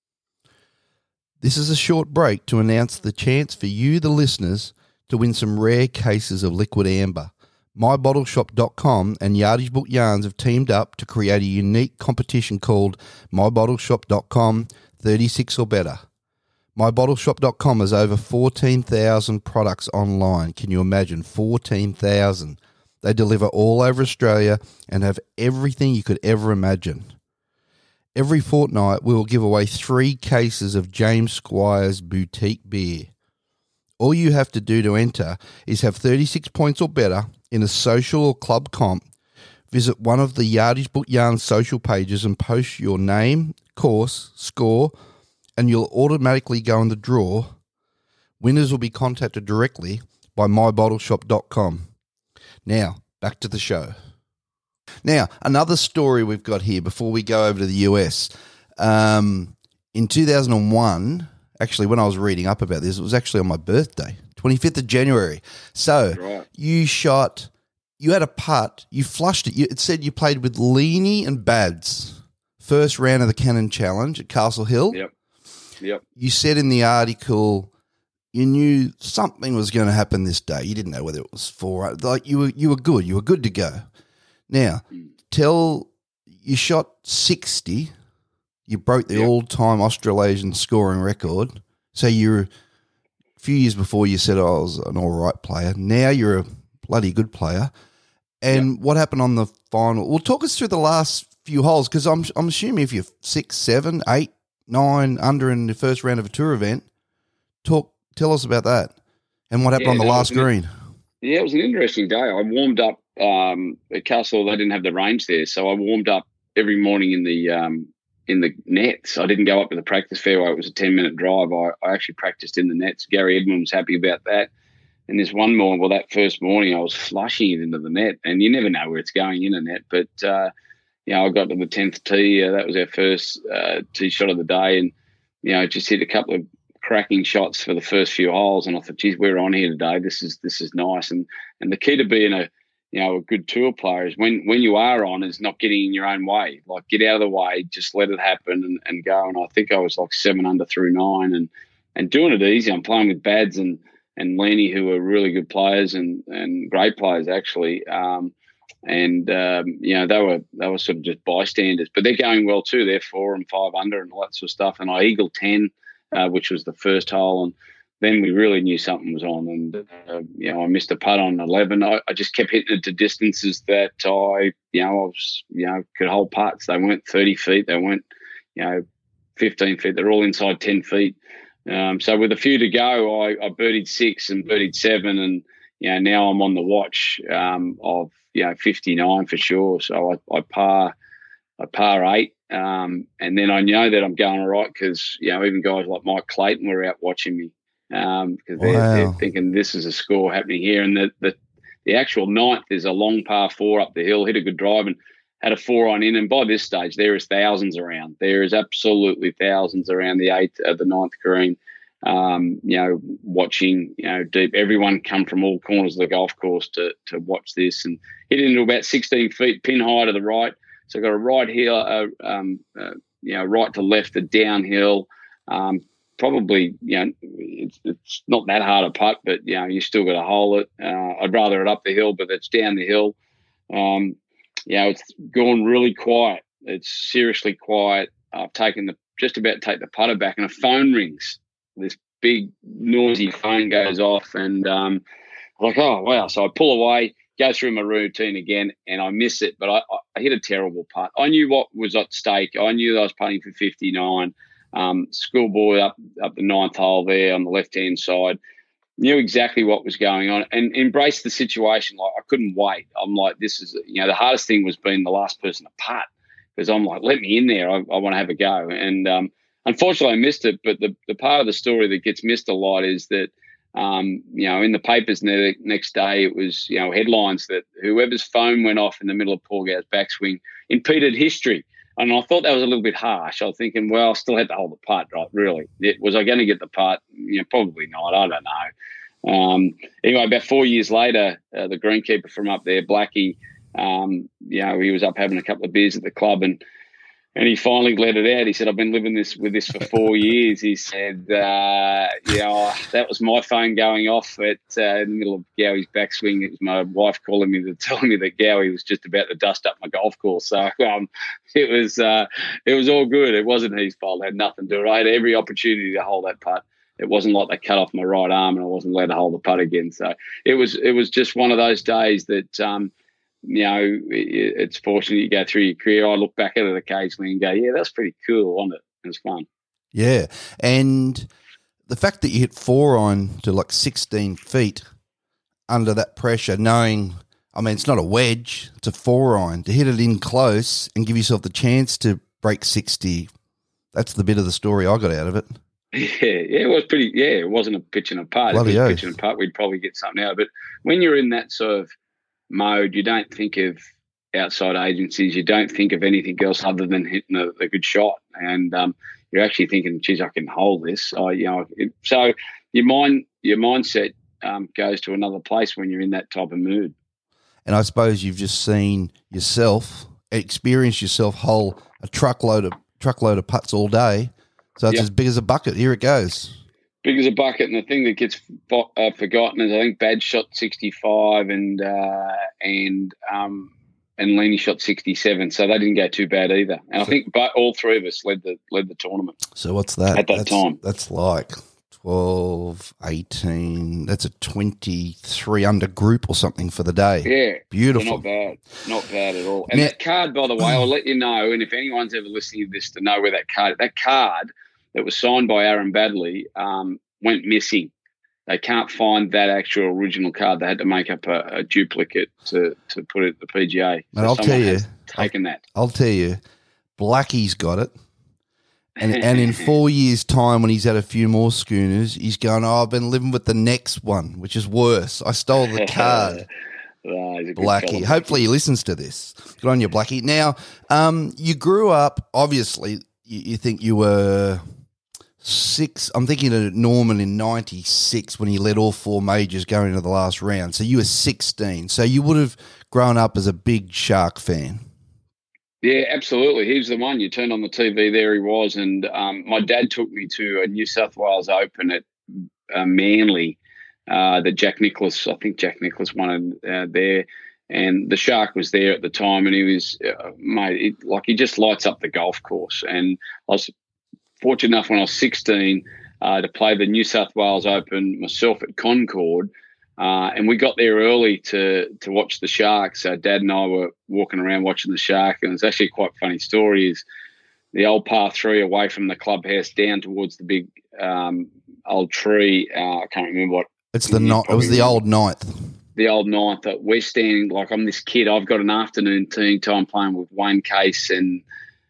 S2: This is a short break to announce the chance for you, the listeners, to win some rare cases of liquid amber. my bottle shop dot com and Yardage Book Yarns have teamed up to create a unique competition called my bottle shop dot com thirty-six or better. my bottle shop dot com has over fourteen thousand products online. Can you imagine? fourteen thousand. They deliver all over Australia and have everything you could ever imagine. Every fortnight, we will give away three cases of James Squire's boutique beer. All you have to do to enter is have thirty-six points or better in a social or club comp. Visit one of the Yardage Book Yarn social pages and post your name, course, score, and you'll automatically go in the draw. Winners will be contacted directly by my bottle shop dot com. Now, back to the show. Now, another story we've got here before we go over to the U S. Um, in two thousand one, actually, when I was reading up about this, it was actually on my birthday, twenty-fifth of January. So
S3: Right.
S2: you shot, you had a putt, you flushed it. You, it said you played with Leaney and Bads, first round of the Cannon Challenge at Castle Hill.
S3: Yep. Yep.
S2: You said in the article you knew something was going to happen this day. You didn't know whether it was four. Like you were, you were good. You were good to go. Now, tell you shot sixty. You broke the
S3: Yep.
S2: all-time Australasian scoring record. So you're a few years before you said, oh, I was an all right player. Now you're a bloody good player. And what happened on the final? Well, talk us through the last few holes, because I'm I'm assuming if you're six, seven, eight, nine under in the first round of a tour event, talk tell us about that and what happened
S3: Yeah,
S2: on the
S3: that
S2: last
S3: was an-
S2: green.
S3: Yeah, it was an interesting day. I warmed up um, at Castle. They didn't have the range there, so I warmed up every morning in the um, in the nets. I didn't go up to the practice fairway. It was a ten-minute drive. I, I actually practiced in the nets. Gary Edmund was happy about that. And this one morning, well, that first morning, I was flushing it into the net. And you never know where it's going in a net. But, uh, you know, I got to the tenth tee. Uh, that was our first uh, tee shot of the day. And, you know, just hit a couple of cracking shots for the first few holes. And I thought, geez, we're on here today. This is this is nice. And and the key to being a, you know, a good tour player is when, when you are on is not getting in your own way. Like, get out of the way, just let it happen and, and go. And I think I was like seven under through nine and and doing it easy. I'm playing with Bads and and Lenny, who are really good players and, and great players, actually. Um, and, um, you know, they were they were sort of just bystanders. But they're going well too. They're four and five under and all that sort of stuff. And I eagled ten, uh, which was the first hole. And then we really knew something was on. And, uh, you know, I missed a putt on eleven. I, I just kept hitting it to distances that I, you know, I was, you know, could hold putts. They weren't thirty feet. They weren't, you know, fifteen feet. They're all inside ten feet. Um, so with a few to go, I, I birdied six and birdied seven. And, you know, now I'm on the watch um, of, you know, fifty-nine for sure. So I, I par, I par eight. Um, and then I know that I'm going all right because, you know, even guys like Mike Clayton were out watching me. Um, because they're,
S2: Wow.
S3: they're thinking this is a score happening here. And the, the, the actual ninth is a long par four up the hill, hit a good drive and had a four on in. And by this stage, there is thousands around. There is absolutely thousands around the eighth, uh, the ninth green, um, you know, watching, you know, deep. Everyone come from all corners of the golf course to to watch this and hit into about sixteen feet, pin high to the right. So I've got a right hill, uh, um, uh, you know, right to left, a downhill, um, probably, you know, it's, it's not that hard a putt, but, you know, you still got to hole it. Uh, I'd rather it up the hill, but it's down the hill. Um, you know, it's gone really quiet. It's seriously quiet. I've taken the, just about to take the putter back and a phone rings. This big noisy phone goes off and um, I'm like, oh, wow. So I pull away, go through my routine again and I miss it, but I, I hit a terrible putt. I knew what was at stake. I knew that I was putting for fifty-nine. Um, schoolboy up up the ninth hole there on the left-hand side, knew exactly what was going on and embraced the situation. Like, I couldn't wait. I'm like, this is, you know, the hardest thing was being the last person to putt because I'm like, let me in there. I, I want to have a go. And um, unfortunately, I missed it. But the, the part of the story that gets missed a lot is that, um, you know, in the papers the next day, it was, you know, headlines that whoever's phone went off in the middle of Paul Gow's backswing impeded history. And I thought that was a little bit harsh. I was thinking, well, I still had to hold the putt, right? Really? It, was I going to get the putt? You know, probably not. I don't know. Um, anyway, about four years later, uh, the greenkeeper from up there, Blackie, um, you know, he was up having a couple of beers at the club and and he finally let it out. He said, I've been living this with this for four years. He said, uh, you know, that was my phone going off at uh, in the middle of Gowie's backswing. It was my wife calling me to tell me that Gowie was just about to dust up my golf course. So um, it was uh, it was all good. It wasn't his fault. It had nothing to do with it. I had every opportunity to hold that putt. It wasn't like they cut off my right arm and I wasn't allowed to hold the putt again. So it was it was just one of those days that, um, you know, it, it's fortunate you go through your career. I look back at it occasionally and go, yeah, that's pretty cool, wasn't it? It was fun.
S2: Yeah. And the fact that you hit four on to like sixteen feet under that pressure, knowing, I mean, it's not a wedge, it's a four iron, to hit it in close and give yourself the chance to break sixty. That's the bit of the story I got out of it.
S3: Yeah, yeah, it was pretty, yeah, it wasn't a pitch and a putt. If it was a pitch and a putt, we'd probably get something out of it. When you're in that sort of mode, you don't think of outside agencies, you don't think of anything else other than hitting a, a good shot. And um, you're actually thinking, geez, I can hold this. I, you know, it, so your mind, your mindset um, goes to another place when you're in that type of mood.
S2: And I suppose you've just seen yourself, experienced yourself hole a truckload of truckload of putts all day. So it's yep. as big as a bucket. Here it goes.
S3: Big as a bucket. And the thing that gets uh, forgotten is I think Bad shot sixty-five and uh, and um, and Lenny shot sixty-seven. So they didn't go too bad either. And so, I think but all three of us led the led the tournament.
S2: So what's that?
S3: At that
S2: that's,
S3: time.
S2: That's like twelve, eighteen. That's a twenty-three under group or something for the day.
S3: Yeah.
S2: Beautiful.
S3: So not bad. Not bad at all. And
S2: now,
S3: that card, by the way, I'll let you know, and if anyone's ever listening to this to know where that card, that card that was signed by Aaron Baddeley um, went missing. They can't find that actual original card. They had to make up a, a duplicate to, to put it at the P G A.
S2: So I'll tell you.
S3: Taken
S2: I'll,
S3: that.
S2: I'll tell you, Blackie's got it. And, and in four years' time, when he's had a few more schooners, he's going, oh, I've been living with the next one, which is worse. I stole the card.
S3: Oh, he's a good
S2: Blackie.
S3: fella,
S2: Hopefully
S3: Blackie.
S2: he listens to this. Good on you, Blackie. Now, um, you grew up, obviously, you, you think you were six. I'm thinking of Norman in ninety-six when he led all four majors going into the last round. So you were sixteen. So you would have grown up as a big Shark fan.
S3: Yeah, absolutely. He was the one. You turned on the T V, there he was. And um, my dad took me to a New South Wales Open at uh, Manly uh, that Jack Nicklaus, I think Jack Nicklaus won uh, there. And the Shark was there at the time, and he was, uh, mate, it, like he just lights up the golf course. And I was fortunate enough when I was sixteen uh, to play the New South Wales Open myself at Concord. Uh, and we got there early to to watch the Shark. So Dad and I were walking around watching the Shark, and it's actually quite a funny story. Is the old par three away from the clubhouse down towards the big um, old tree. Uh, I can't remember what.
S2: It's the ni- It was the old ninth.
S3: The old ninth. That we're standing like I'm this kid. I've got an afternoon team time playing with Wayne Case and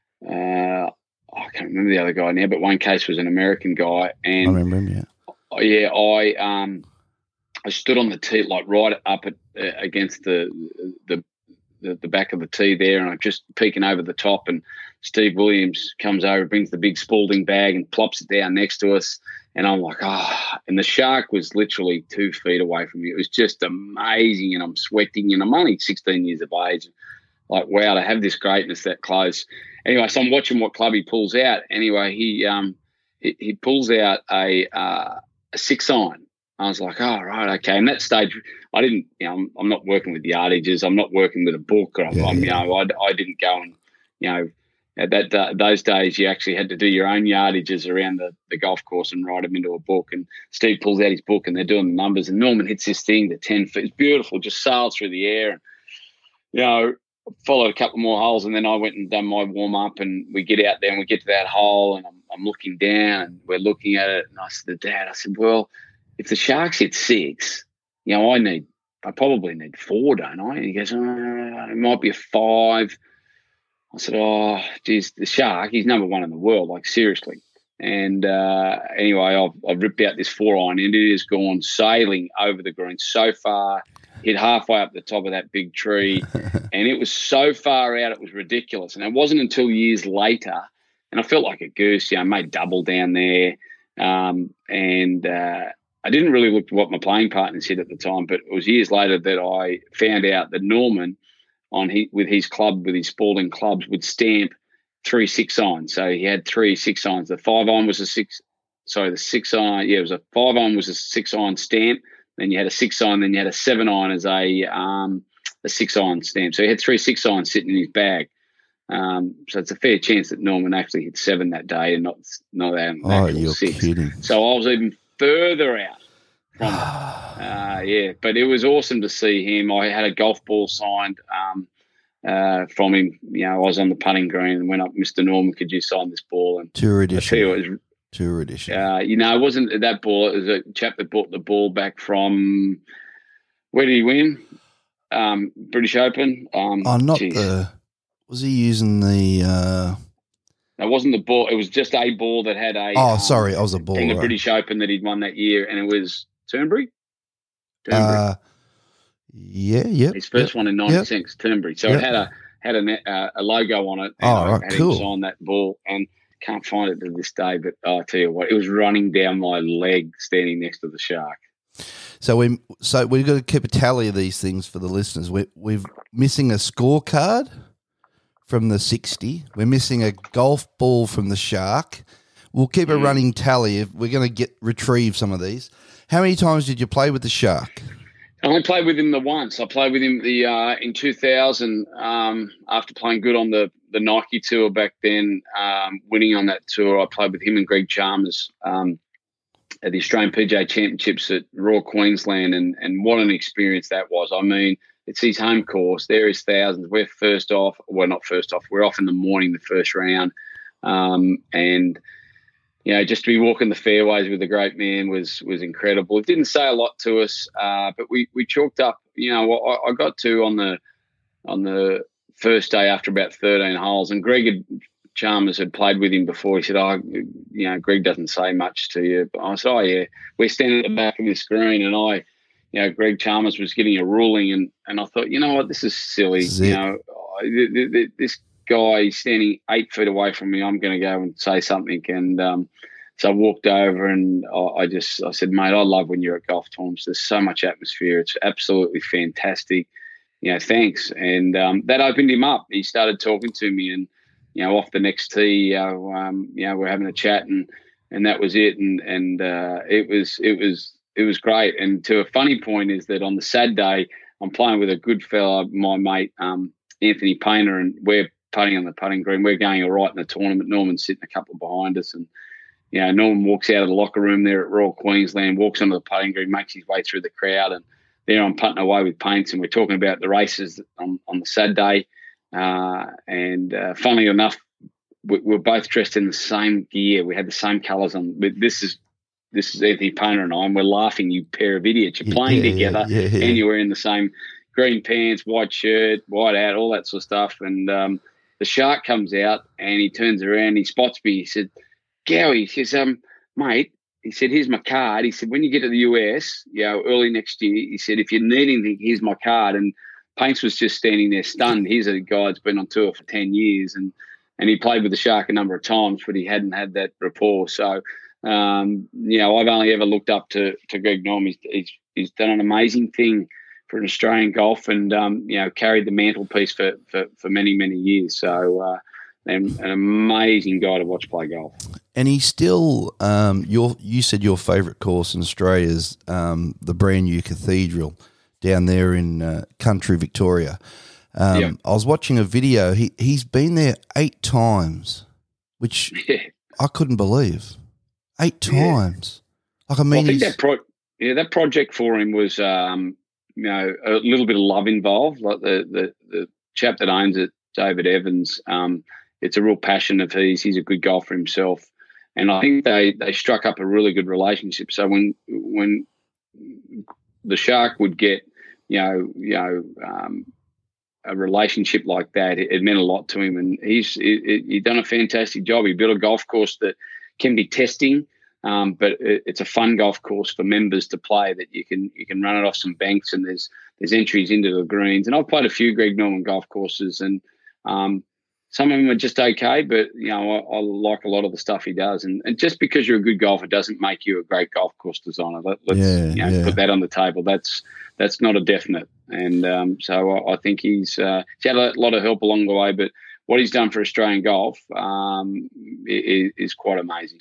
S3: uh, I can't remember the other guy now, but Wayne Case was an American guy. And
S2: I remember him. Yeah.
S3: Yeah, I um. I stood on the tee, like right up at, uh, against the, the the the back of the tee there, and I'm just peeking over the top. And Steve Williams comes over, brings the big Spalding bag, and plops it down next to us. And I'm like, ah! Oh. And the Shark was literally two feet away from me. It was just amazing, and I'm sweating, and I'm only sixteen years of age. Like, wow, to have this greatness that close. Anyway, so I'm watching what club he pulls out. Anyway, he um he, he pulls out a uh, a six iron. I was like, oh, right, okay. And that stage, I didn't, you know, I'm, I'm not working with yardages. I'm not working with a book. Or I'm,
S2: Yeah,
S3: I'm, you
S2: yeah.
S3: know, I, I didn't go and, you know, at that uh, those days you actually had to do your own yardages around the, the golf course and write them into a book. And Steve pulls out his book and they're doing the numbers. And Norman hits this thing to ten feet. It's beautiful, just sailed through the air. And, you know, followed a couple more holes, and then I went and done my warm up. And we get out there and we get to that hole, and I'm, I'm looking down and we're looking at it. And I said to Dad, I said, well, if the Sharks hit six, you know, I need, I probably need four, don't I? And he goes, oh, it might be a five. I said, oh, geez, the Shark, he's number one in the world, like seriously. And uh, anyway, I've, I've ripped out this four iron, and it has gone sailing over the green so far, hit halfway up the top of that big tree, and it was so far out, it was ridiculous. And it wasn't until years later, and I felt like a goose, you know, made double down there, um, and uh, I didn't really look at what my playing partners said at the time, but it was years later that I found out that Norman, on he, with his club, with his Spalding clubs, would stamp three six irons. So he had three six irons. The five iron was a six. Sorry, the six iron. Yeah, it was a five iron was a six iron stamp. Then you had a six iron. Then you had a seven iron as a um, a six iron stamp. So he had three six irons sitting in his bag. Um, so it's a fair chance that Norman actually hit seven that day and not not that
S2: Oh,
S3: actual
S2: you're
S3: six.
S2: kidding.
S3: So I was even further out from it. Uh, yeah, but it was awesome to see him. I had a golf ball signed um, uh, from him. You know, I was on the putting green and went up, Mister Norman, could you sign this ball? And
S2: Tour
S3: I tell
S2: edition.
S3: you, it was,
S2: Tour edition.
S3: uh, you know, it wasn't that ball. It was a chap that brought the ball back from, where did he win? Um, British Open. Um,
S2: oh, not
S3: geez.
S2: the, was he using the, uh,
S3: It wasn't the ball. It was just a ball that had a.
S2: oh,
S3: um,
S2: sorry, I was a ball.
S3: From the
S2: right.
S3: British Open that he'd won that year, and it was Turnberry. Turnberry.
S2: Uh, yeah, yeah.
S3: His first
S2: yep,
S3: one in ninety-six, Turnberry. So
S2: Yep.
S3: it had a had a, net- uh, a logo on it. And
S2: Oh,
S3: I
S2: right,
S3: had
S2: cool.
S3: him sign that ball, and can't find it to this day. But oh, I tell you what, it was running down my leg standing next to the Shark.
S2: So we so we've got to keep a tally of these things for the listeners. We we're missing a scorecard from the sixty. We're missing a golf ball from the Shark. We'll keep a
S3: Mm.
S2: running tally if we're going to get retrieve some of these. How many times did you play with the Shark?
S3: I only played with him the once. I played with him the uh, in two thousand um, after playing good on the, the Nike tour back then, um, winning on that tour. I played with him and Greg Chalmers um, at the Australian P G A Championships at Royal Queensland, and, and what an experience that was. I mean, it's his home course. There is thousands. We're first off. Well, not first off. We're off in the morning, the first round, um, and you know, just to be walking the fairways with a great man was was incredible. It didn't say a lot to us, uh, but we we chalked up. You know, I, I got to on the on the first day after about thirteen holes, and Greg had Chalmers had played with him before. He said, "Oh, you know, Greg doesn't say much to you." But I said, "Oh yeah, we're standing at the back of this green, and I, you know, Greg Chalmers was getting a ruling, and and I thought, you know what, this is silly.
S2: This is
S3: you
S2: it.
S3: know, I, this guy is standing eight feet away from me. I'm going to go and say something." And um, so I walked over, and I, I just I said, "Mate, I love when you're at golf tournaments. There's so much atmosphere. It's absolutely fantastic. You know, thanks." And um, that opened him up. He started talking to me, and you know, off the next tee, uh, um, you know, we're having a chat, and and that was it. And and uh, it was it was it was great. And to a funny point is that on the sad day, I'm playing with a good fella, my mate um, Anthony Painter, and we're putting on the putting green. We're going all right in the tournament. Norman's sitting a couple behind us, and you know, Norman walks out of the locker room there at Royal Queensland, walks onto the putting green, makes his way through the crowd, and there I'm putting away with paints, and we're talking about the races on, on the sad day. Uh, and uh, funnily enough, we, we were both dressed in the same gear. We had the same colours on. But this is this is Anthony Painter and I, and we're laughing, you pair of idiots. You're playing
S2: Yeah,
S3: together,
S2: yeah, yeah, yeah.
S3: and you're wearing the same green pants, white shirt, white hat, all that sort of stuff. And um, the shark comes out, and he turns around, he spots me. He said, "Gowie," he says, um, "mate," he said, "here's my card." He said, "when you get to the U S, you know, early next year," he said, "if you need anything, here's my card." And Paints was just standing there stunned. He's a guy that's been on tour for ten years, and and he played with the Shark a number of times, but he hadn't had that rapport. So, um, you know, I've only ever looked up to, to Greg Norman. He's, he's, he's done an amazing thing for an Australian golf, and, um, you know, carried the mantelpiece for, for, for many, many years. So, uh, an, an amazing guy to watch play golf.
S2: And he's still, um, your, you said your favourite course in Australia is um, the brand new Cathedral down there in uh, country Victoria. Um,
S3: Yeah.
S2: I was watching a video. He, he's been there eight times, which
S3: Yeah.
S2: I couldn't believe. Eight
S3: Yeah.
S2: times. Like, I mean,
S3: Well, I think
S2: he's-
S3: that pro- yeah, that project for him was, um, you know, a little bit of love involved. Like the the, the chap that owns it, David Evans, um, it's a real passion of his. He's a good golfer himself, and I think they they struck up a really good relationship. So when when the Shark would get, you know, you know, um, a relationship like that, it, it meant a lot to him, and he's he, he done a fantastic job. He built a golf course that can be testing, um, but it, it's a fun golf course for members to play. That you can you can run it off some banks, and there's there's entries into the greens. And I've played a few Greg Norman golf courses, and um, some of them are just okay, but you know, I, I like a lot of the stuff he does. And, and just because you're a good golfer doesn't make you a great golf course designer. Let, let's
S2: Yeah,
S3: you know,
S2: yeah.
S3: put that on the table. That's that's not a definite. And um, so I, I think he's, uh, he's had a lot of help along the way, but what he's done for Australian golf um, is, is quite amazing.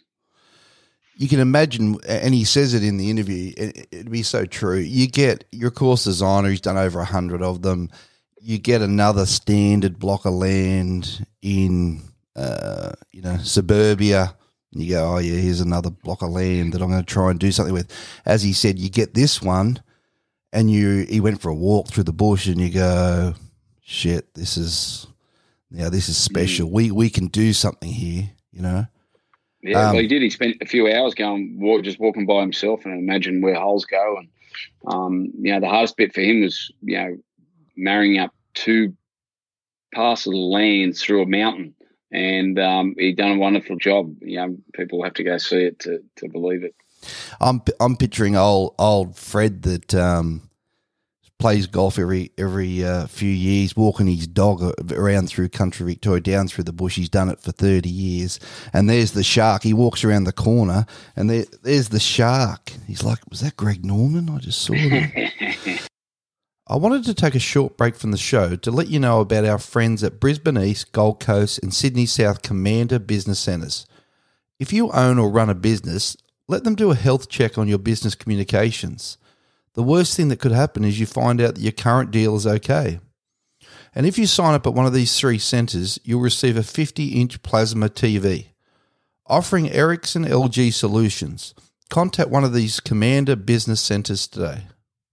S2: you can imagine, and he says it in the interview, it, it'd be so true. You get your course designer, he's done over a hundred of them. You get another standard block of land in, uh, you know, suburbia. And you go, oh yeah, here's another block of land that I'm going to try and do something with. As he said, you get this one, and you he went for a walk through the bush, and you go, shit, this is, yeah, this is special.
S3: Mm.
S2: We we can do something here, you know.
S3: Yeah,
S2: Um,
S3: well, he did. He spent a few hours going, walk, just walking by himself and imagine where holes go. And, um, you know, the hardest bit for him was, you know, marrying up two parcels of land through a mountain. And um, he'd done a wonderful job. You know, people have to go see it to, to believe it.
S2: I'm I'm picturing old old Fred that um, plays golf every every uh, few years, walking his dog around through country Victoria, down through the bush. He's done it for thirty years, and there's the Shark. He walks around the corner, and there there's the Shark. He's like, was that Greg Norman? I just saw that. I wanted to take a short break from the show to let you know about our friends at Brisbane East, Gold Coast and Sydney South Commander Business Centres. If you own or run a business, let them do a health check on your business communications. The worst thing that could happen is you find out that your current deal is okay. And if you sign up at one of these three centres, you'll receive a fifty-inch plasma T V. Offering Ericsson L G solutions, contact one of these Commander Business Centres today.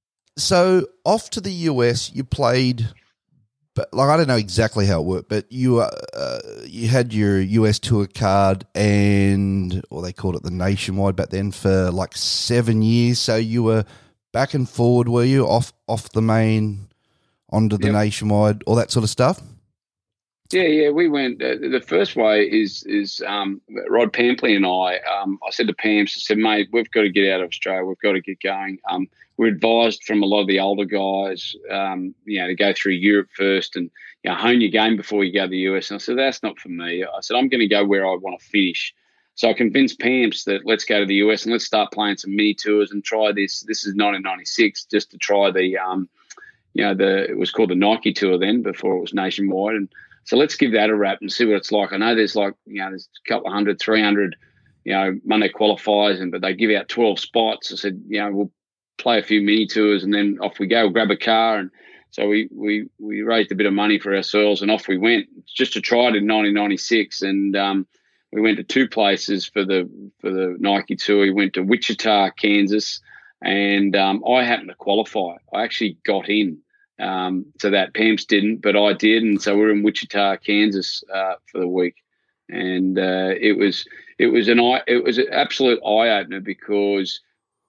S2: So off to the U S, you played, but like I don't know exactly how it worked, but you uh, uh, you had your U S tour card, and or they called it the Nationwide back then, for like seven years. So you were back and forward, were you off off the main onto the
S3: Yep.
S2: Nationwide, all that sort of stuff?
S3: Yeah, yeah, we went. Uh, the first way is is um, Rod Pampley and I. Um, I said to Pams, I said, mate, we've got to get out of Australia. We've got to get going. Um, we're advised from a lot of the older guys, um, you know, to go through Europe first and you know hone your game before you go to the U S. And I said, that's not for me. I said, I'm going to go where I want to finish. So I convinced Pams that let's go to the U S and let's start playing some mini tours and try this. This is nineteen ninety-six, just to try the, um, you know, the it was called the Nike Tour then before it was nationwide. And so let's give that a wrap and see what it's like. I know there's like, you know, there's a couple of hundred, three hundred, you know, Monday qualifiers, and but they give out twelve spots. I said, you know, we'll play a few mini tours and then off we go, we'll grab a car. And so we we we raised a bit of money for ourselves and off we went just to try it in nineteen ninety-six. And um, we went to two places for the for the Nike Tour. We went to Wichita, Kansas, and um, I happened to qualify. I actually got in. Um, so that Pamps didn't, but I did, and so we're in Wichita, Kansas, uh, for the week, and uh, it was it was an eye, it was an absolute eye opener because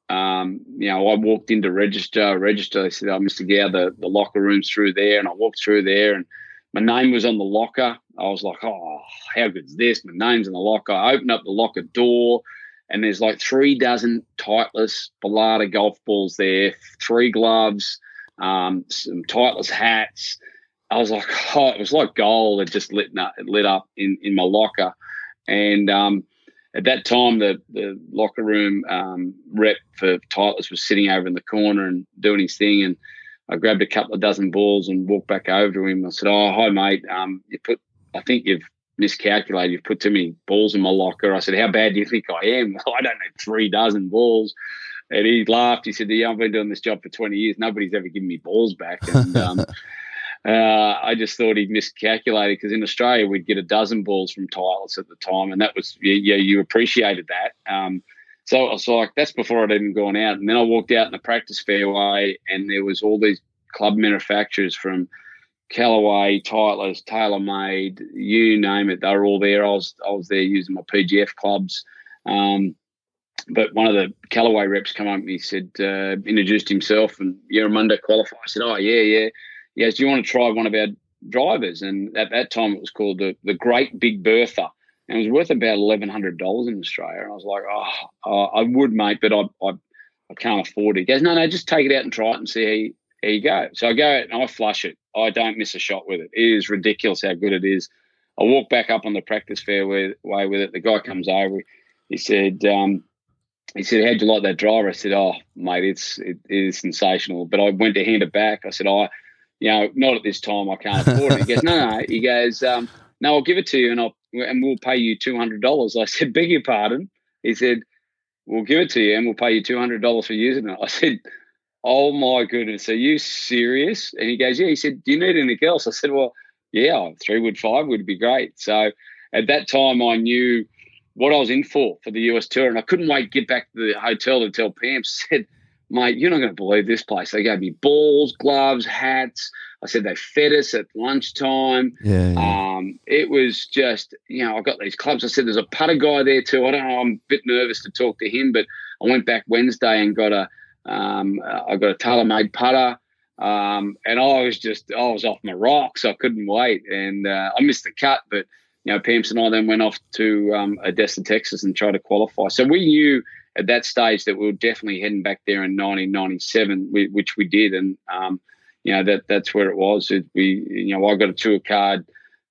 S3: um, you know I walked into register, register. They said, "Oh, Mister Gow, the the locker room's through there," and I walked through there, and my name was on the locker. I was like, "Oh, how good is this?" My name's in the locker. I opened up the locker door, and there's like three dozen Titleist Balata golf balls there, three gloves. Um, some Titleist hats. I was like, oh, it was like gold. It just lit up, lit up in, in my locker. And um, at that time, the, the locker room um, rep for Titleist was sitting over in the corner and doing his thing. And I grabbed a couple of dozen balls and walked back over to him. I said, oh, hi, mate. Um, you put, I think you've miscalculated. You've put too many balls in my locker. I said, how bad do you think I am? I don't have three dozen balls. And he laughed. He said, yeah, I've been doing this job for twenty years. Nobody's ever given me balls back. And um, uh, I just thought he miscalculated because in Australia we'd get a dozen balls from Titleist at the time. And that was, yeah, you appreciated that. Um, so I was like, that's before I'd even gone out. And then I walked out in the practice fairway and there was all these club manufacturers from Callaway, Titleist, TaylorMade, you name it. They were all there. I was, I was there using my P G F clubs. Um, But one of the Callaway reps come up and he said, uh, introduced himself and you're a Monday qualifier. I said, oh, yeah, yeah. He goes, do you want to try one of our drivers? And at that time it was called the, the Great Big Bertha. And it was worth about eleven hundred dollars in Australia. And I was like, oh, uh, I would, mate, but I, I I can't afford it. He goes, no, no, just take it out and try it and see how you, how you go. So I go out and I flush it. I don't miss a shot with it. It is ridiculous how good it is. I walk back up on the practice fairway with it. The guy comes over. He said, um, He said, how'd you like that driver? I said, oh, mate, it's it, it is sensational. But I went to hand it back. I said, oh, you know, not at this time. I can't afford it. He goes, no, no. He goes, um, no, I'll give it to you and I'll and we'll pay you two hundred dollars. I said, beg your pardon. He said, we'll give it to you and we'll pay you two hundred dollars for using it. I said, oh, my goodness, are you serious? And he goes, yeah. He said, do you need anything else? I said, well, yeah, three wood, five would be great. So at that time I knew what I was in for for the U S Tour, and I couldn't wait to get back to the hotel to tell Pam. Said, mate, you're not going to believe this place. They gave me balls, gloves, hats. I said they fed us at lunchtime.
S2: Yeah, yeah.
S3: Um, it was just, you know, I got these clubs. I said there's a putter guy there too. I don't know. I'm a bit nervous to talk to him, but I went back Wednesday and got a, um, I got a TaylorMade putter. Um, and I was just, I was off my rocks. I couldn't wait. And uh, I missed the cut, but you know, Pamps and I then went off to um, Odessa, Texas and tried to qualify. So we knew at that stage that we were definitely heading back there in nineteen ninety-seven, which we did. And, um, you know, that that's where it was. It, we, you know, I got a tour card,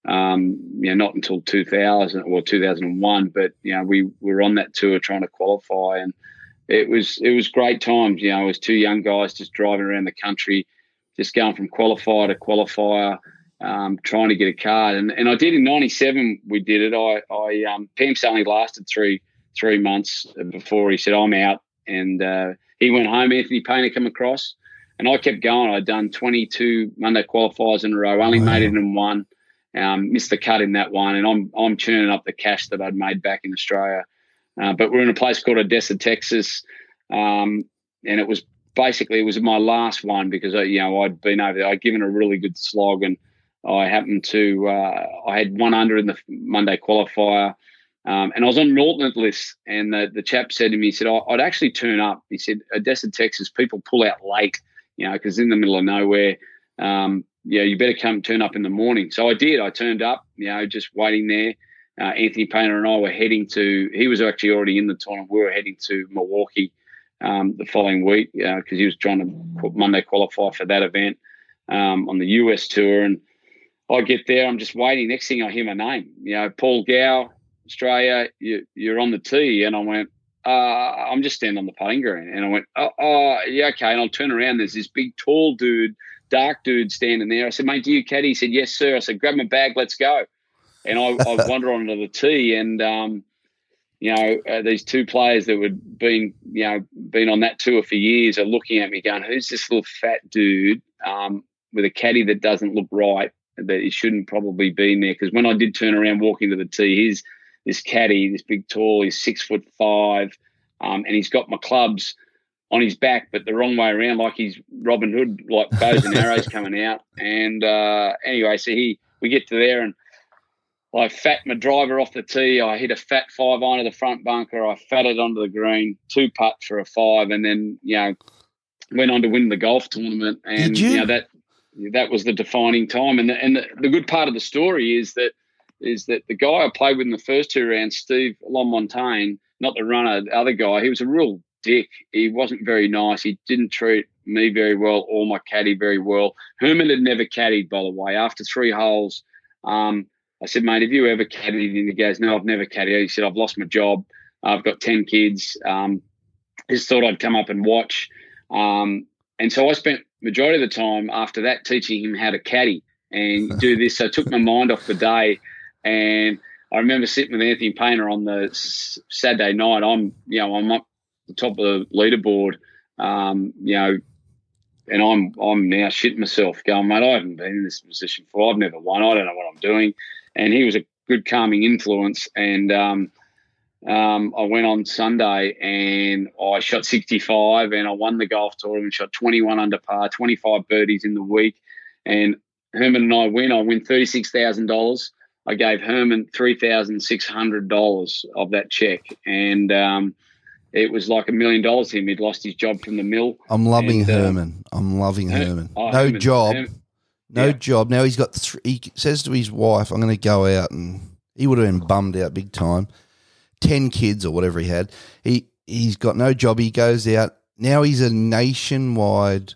S3: um, you know, not until two thousand or two thousand one, but, you know, we were on that tour trying to qualify. And it was, it was great times. You know, as two young guys just driving around the country, just going from qualifier to qualifier. Um, trying to get a card, and and I did in ninety-seven. We did it. I I um, Pamps only lasted three three months before he said I'm out, and uh, he went home. Anthony Painter come across, and I kept going. I'd done twenty-two Monday qualifiers in a row. Only wow. made it in one. Um, missed the cut in that one, and I'm I'm churning up the cash that I'd made back in Australia. Uh, but we're in a place called Odessa, Texas, um, and it was basically it was my last one because I, you know I'd been over there. I'd given a really good slog and. I happened to, uh, I had one under in the Monday qualifier um, and I was on an alternate list and the, the chap said to me, he said, I'd actually turn up. He said, Odessa, Texas, people pull out late, you know, because in the middle of nowhere, um, yeah, you better come turn up in the morning. So I did. I turned up, you know, just waiting there. Uh, Anthony Painter and I were heading to, he was actually already in the tournament. We were heading to Milwaukee um, the following week because uh, he was trying to Monday qualify for that event um, on the U S tour. And I get there, I'm just waiting. Next thing I hear my name, you know, Paul Gow, Australia, you, you're on the tee. And I went, uh, I'm just standing on the putting green. And I went, oh, oh, yeah, okay. And I'll turn around. There's this big, tall dude, dark dude standing there. I said, mate, do you caddy? He said, yes, sir. I said, grab my bag, let's go. And I, I wander onto the tee, and um, you know uh, these two players that would been you know been on that tour for years are looking at me, going, "Who's this little fat dude um, with a caddy that doesn't look right? That he shouldn't probably be in there." Because when I did turn around, walking to the tee, his this caddy, this big tall, he's six foot five, um, and he's got my clubs on his back, but the wrong way around, like he's Robin Hood, like bows and arrows coming out. And uh, anyway, so he we get to there and. I fat my driver off the tee. I hit a fat five iron to the front bunker. I fatted onto the green, two putt for a five, and then you know went on to win the golf tournament. And
S2: Did you?
S3: you know that that was the defining time. And the, and the, the good part of the story is that is that the guy I played with in the first two rounds, Steve Lamontagne, not the runner, the other guy, he was a real dick. He wasn't very nice. He didn't treat me very well or my caddy very well. Herman had never caddied, by the way. After three holes. Um, I said, mate, have you ever caddied? And he goes, no, I've never caddied. He said, I've lost my job. I've got ten kids. Um, just thought I'd come up and watch. Um, and so I spent majority of the time after that teaching him how to caddy and do this. So I took my mind off the day. And I remember sitting with Anthony Painter on the s- Saturday night. I'm, you know, I'm up the top of the leaderboard, um, you know, and I'm I'm now shitting myself going, mate, I haven't been in this position before. I've never won. I don't know what I'm doing. And he was a good calming influence. And um, um, I went on Sunday and I shot sixty-five and I won the golf tournament, shot twenty-one under par, twenty-five birdies in the week. And Herman and I win. I win thirty-six thousand dollars. I gave Herman three thousand six hundred dollars of that check. And um, it was like a million dollars to him. He'd lost his job from the mill.
S2: I'm loving
S3: and,
S2: Herman. Uh, I'm loving
S3: Her-
S2: Herman.
S3: oh,
S2: no
S3: Herman,
S2: job.
S3: Herman.
S2: No
S3: Yeah.
S2: job. Now he's got three. He says to his wife, I'm going to go out, and he would have been bummed out big time. Ten kids or whatever he had. He, he's got no job. He goes out. Now he's a nationwide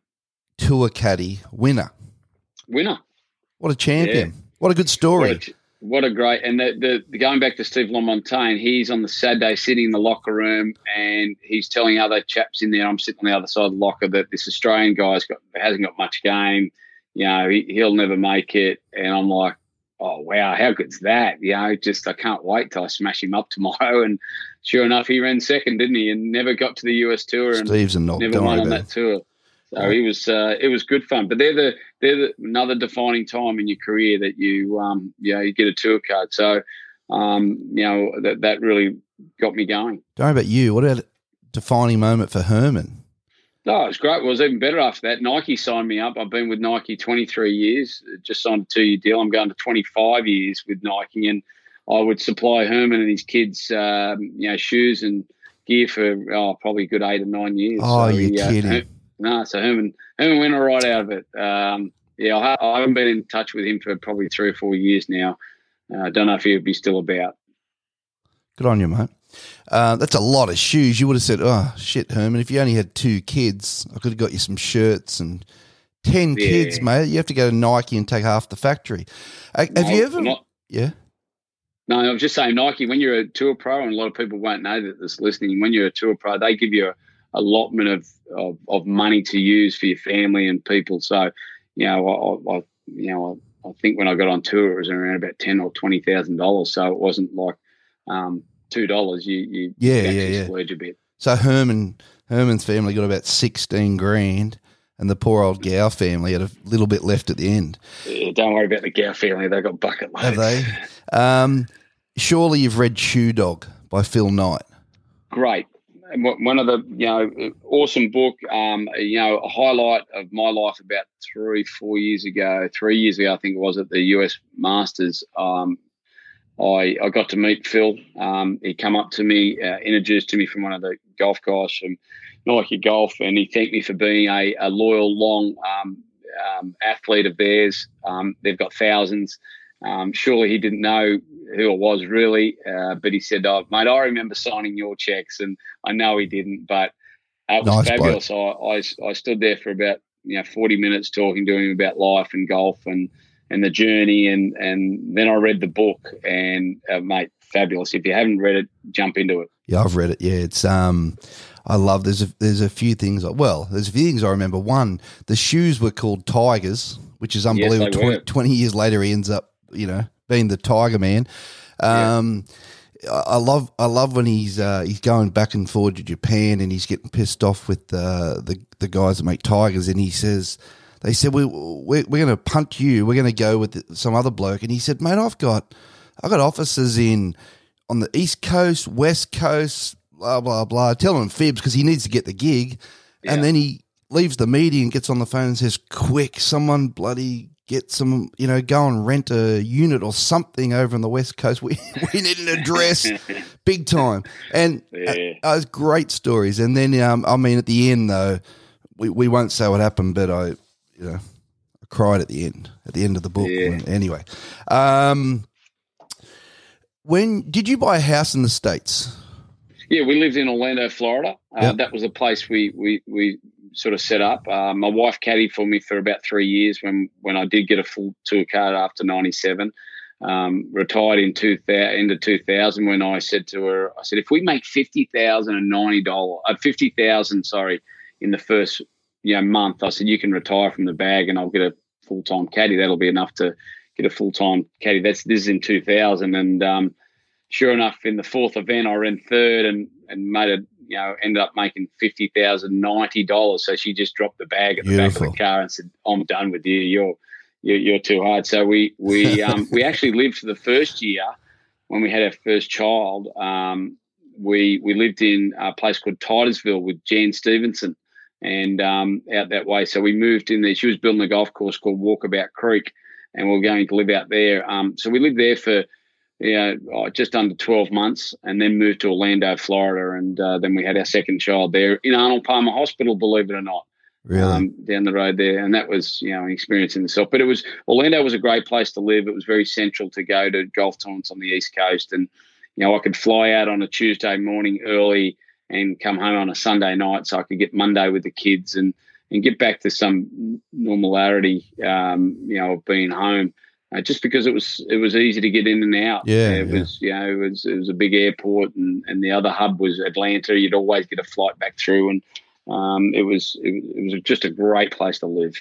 S2: tour caddy winner.
S3: Winner.
S2: What a champion.
S3: Yeah.
S2: What a good story.
S3: What a, what a great, and the, the, the going back to Steve Lamontagne, he's on the Saturday sitting in the locker room and he's telling other chaps in there, I'm sitting on the other side of the locker, that this Australian guy's got hasn't got much game. You know, he, he'll never make it. And I'm like, oh, wow, how good's that? You know, just I can't wait till I smash him up tomorrow. And sure enough, he ran second, didn't he? And never got to the U S tour and
S2: Steve's a knock.
S3: never
S2: Don't
S3: won
S2: worry
S3: on
S2: about
S3: that
S2: it.
S3: tour. So it was uh, it was good fun. But they're the they're the, another defining time in your career that you um you know you get a tour card. So um you know that that really got me going.
S2: Don't worry about you. What about a defining moment for Herman?
S3: No, it was great. Well, it was even better after that. Nike signed me up. I've been with Nike twenty-three years, just signed a two-year deal. I'm going to twenty-five years with Nike, and I would supply Herman and his kids, um, you know, shoes and gear for oh, probably a good eight or nine years.
S2: Oh,
S3: so
S2: you're
S3: he, uh,
S2: kidding.
S3: Her- no, so Herman, Herman went all right out of it. Um, yeah, I, ha- I haven't been in touch with him for probably three or four years now. I uh, don't know if he'll be still about.
S2: Good on you, mate. Uh, that's a lot of shoes. You would have said, oh, shit, Herman, if you only had two kids, I could have got you some shirts and ten
S3: Yeah.
S2: kids, mate. You have to go to Nike and take half the factory. Uh, have
S3: No,
S2: you ever?
S3: not-
S2: Yeah.
S3: No, I was just saying, Nike, when you're a tour pro, and a lot of people won't know that that's listening, when you're a tour pro, they give you a allotment of, of, of money to use for your family and people. So, you know, I, I you know, I, I think when I got on tour, it was around about ten or twenty thousand dollars. So it wasn't like um, two dollars. You you
S2: Yeah,
S3: you
S2: yeah,
S3: actually
S2: yeah.
S3: splurge a bit.
S2: So Herman, Herman's family got about sixteen grand, and the poor old Gow family had a little bit left at the end.
S3: Yeah, don't worry about the Gow family; they got bucket loads.
S2: Have they? Um, surely you've read Shoe Dog by Phil Knight.
S3: Great. And one one of the, you know, awesome book, um, you know, a highlight of my life about three, four years ago, three years ago, I think it was, at the U S Masters. Um, I, I got to meet Phil. Um, he come up to me, uh, introduced to me from one of the golf guys from Nike Golf, and he thanked me for being a, a loyal, long um, um, athlete of theirs. Um, they've got thousands. Um, surely he didn't know who it was really, uh, but he said, "Oh, mate, I remember signing your checks," and I know he didn't, but uh, it was
S2: Nice
S3: fabulous. I, I I stood there for about you know forty minutes talking to him about life and golf and and the journey, and and then I read the book, and uh, mate, fabulous. If you haven't read it, jump into it.
S2: Yeah, I've read it. Yeah, it's um, I love. There's a there's a few things. Well, there's a few things I remember. One, the shoes were called Tigers, which is unbelievable.
S3: Yes, they
S2: twenty,
S3: were.
S2: twenty years later, he ends up, you know, being the Tiger Man. Um, yeah. I I love I love when he's uh, he's going back and forward to Japan, and he's getting pissed off with uh, the the guys that make Tigers, and he says. They said, we, we're, we're going to punt you. We're going to go with some other bloke. And he said, mate, I've got I've got offices in on the East Coast, West Coast, blah, blah, blah. Telling him fibs because he needs to get the gig.
S3: Yeah.
S2: And then he leaves the meeting and gets on the phone and says, quick, someone bloody get some, you know, go and rent a unit or something over on the West Coast. We we need an address big time. And
S3: Yeah.
S2: uh, uh, great stories. And then, um, I mean, at the end, though, we, we won't say what happened, but I... You know, I cried at the end, at the end of the book.
S3: Yeah.
S2: Anyway, um, when did you buy a house in the States?
S3: Yeah, we lived in Orlando, Florida. Uh,
S2: Yep.
S3: That was a place we we we sort of set up. Uh, my wife caddied for me for about three years when when I did get a full tour card after ninety-seven. Um, retired in two thousand, into two thousand when I said to her, I said, if we make fifty thousand and ninety dollars, uh, fifty thousand, sorry, in the first you know, month, I said, you can retire from the bag and I'll get a full-time caddy. That'll be enough to get a full-time caddy. That's This is in two thousand. And um, sure enough, in the fourth event, I ran third and, and made a, you know, ended up making fifty thousand ninety dollars. So she just dropped the bag at the
S2: Beautiful.
S3: back of the car and said, I'm done with you. You're, you're, you're too hard. So we, we, um, we actually lived for the first year when we had our first child. Um, we, we lived in a place called Titusville with Jan Stevenson. And um, out that way. So we moved in there. She was building a golf course called Walkabout Creek, and we we're going to live out there. Um, so we lived there for you know, just under twelve months and then moved to Orlando, Florida. And uh, then we had our second child there in Arnold Palmer Hospital, believe it or not,
S2: Really?
S3: um, down the road there. And that was, you know, an experience in itself. But it was Orlando was a great place to live. It was very central to go to golf tournaments on the East Coast. And, you know, I could fly out on a Tuesday morning early and come home on a Sunday night so I could get Monday with the kids and, and get back to some normality, um, you know, of being home, uh, just because it was it was easy to get in and out.
S2: Yeah,
S3: It
S2: yeah.
S3: was, you know, it was it was a big airport, and, and the other hub was Atlanta. You'd always get a flight back through, and um, it was it, it was just a great place to live.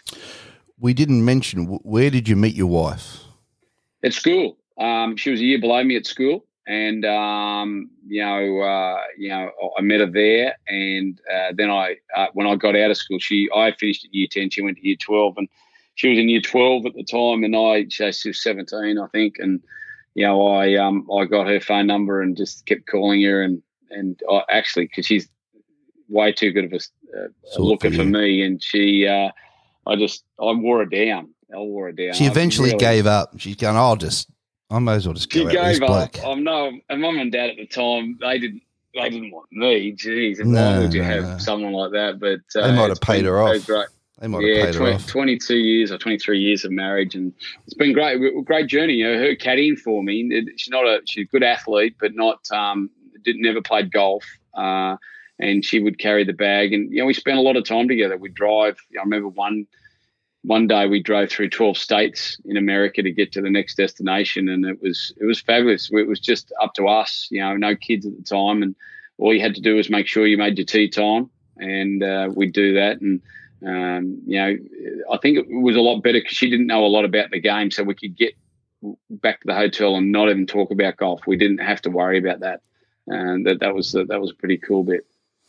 S2: We didn't mention, wh- where did you meet your wife?
S3: At school, um, she was a year below me at school. And, um, you know, uh, you know, I met her there. And uh, then I, uh, when I got out of school, she, I finished at year ten. She went to year twelve, and she was in year twelve at the time. And I, she was seventeen, I think. And, you know, I, um, I got her phone number and just kept calling her. And, and I actually, because she's way too good of a, uh, a
S2: Sort
S3: looker
S2: for
S3: for
S2: you.
S3: me. And she, uh, I just, I wore her down. I wore her down.
S2: She
S3: I
S2: eventually
S3: really-
S2: gave up. She's going, I'll just, I may as well just go
S3: She
S2: out with this
S3: gave up.
S2: bloke.
S3: I know. And mum and dad at the time, they didn't. They didn't want me. Jeez, and
S2: No,
S3: why would you
S2: no,
S3: have
S2: no.
S3: someone like that? But uh,
S2: They might have
S3: it's
S2: paid
S3: been-
S2: her off.
S3: it's Great.
S2: They might
S3: Yeah,
S2: have paid her
S3: twenty,
S2: off.
S3: twenty-two years or twenty-three years of marriage, and it's been great. Great journey. You know, her caddying for me. It- She's not a. She's a good athlete, but not. Um, did never played golf. Uh, and she would carry the bag, and you know, we spent a lot of time together. We'd drive. I remember one. One day we drove through twelve states in America to get to the next destination, and it was it was fabulous. It was just up to us, you know, no kids at the time, and all you had to do was make sure you made your tea time, and uh, we'd do that. And um, you know, I think it was a lot better because she didn't know a lot about the game, so we could get back to the hotel and not even talk about golf. We didn't have to worry about that, and that that was that was a pretty cool bit.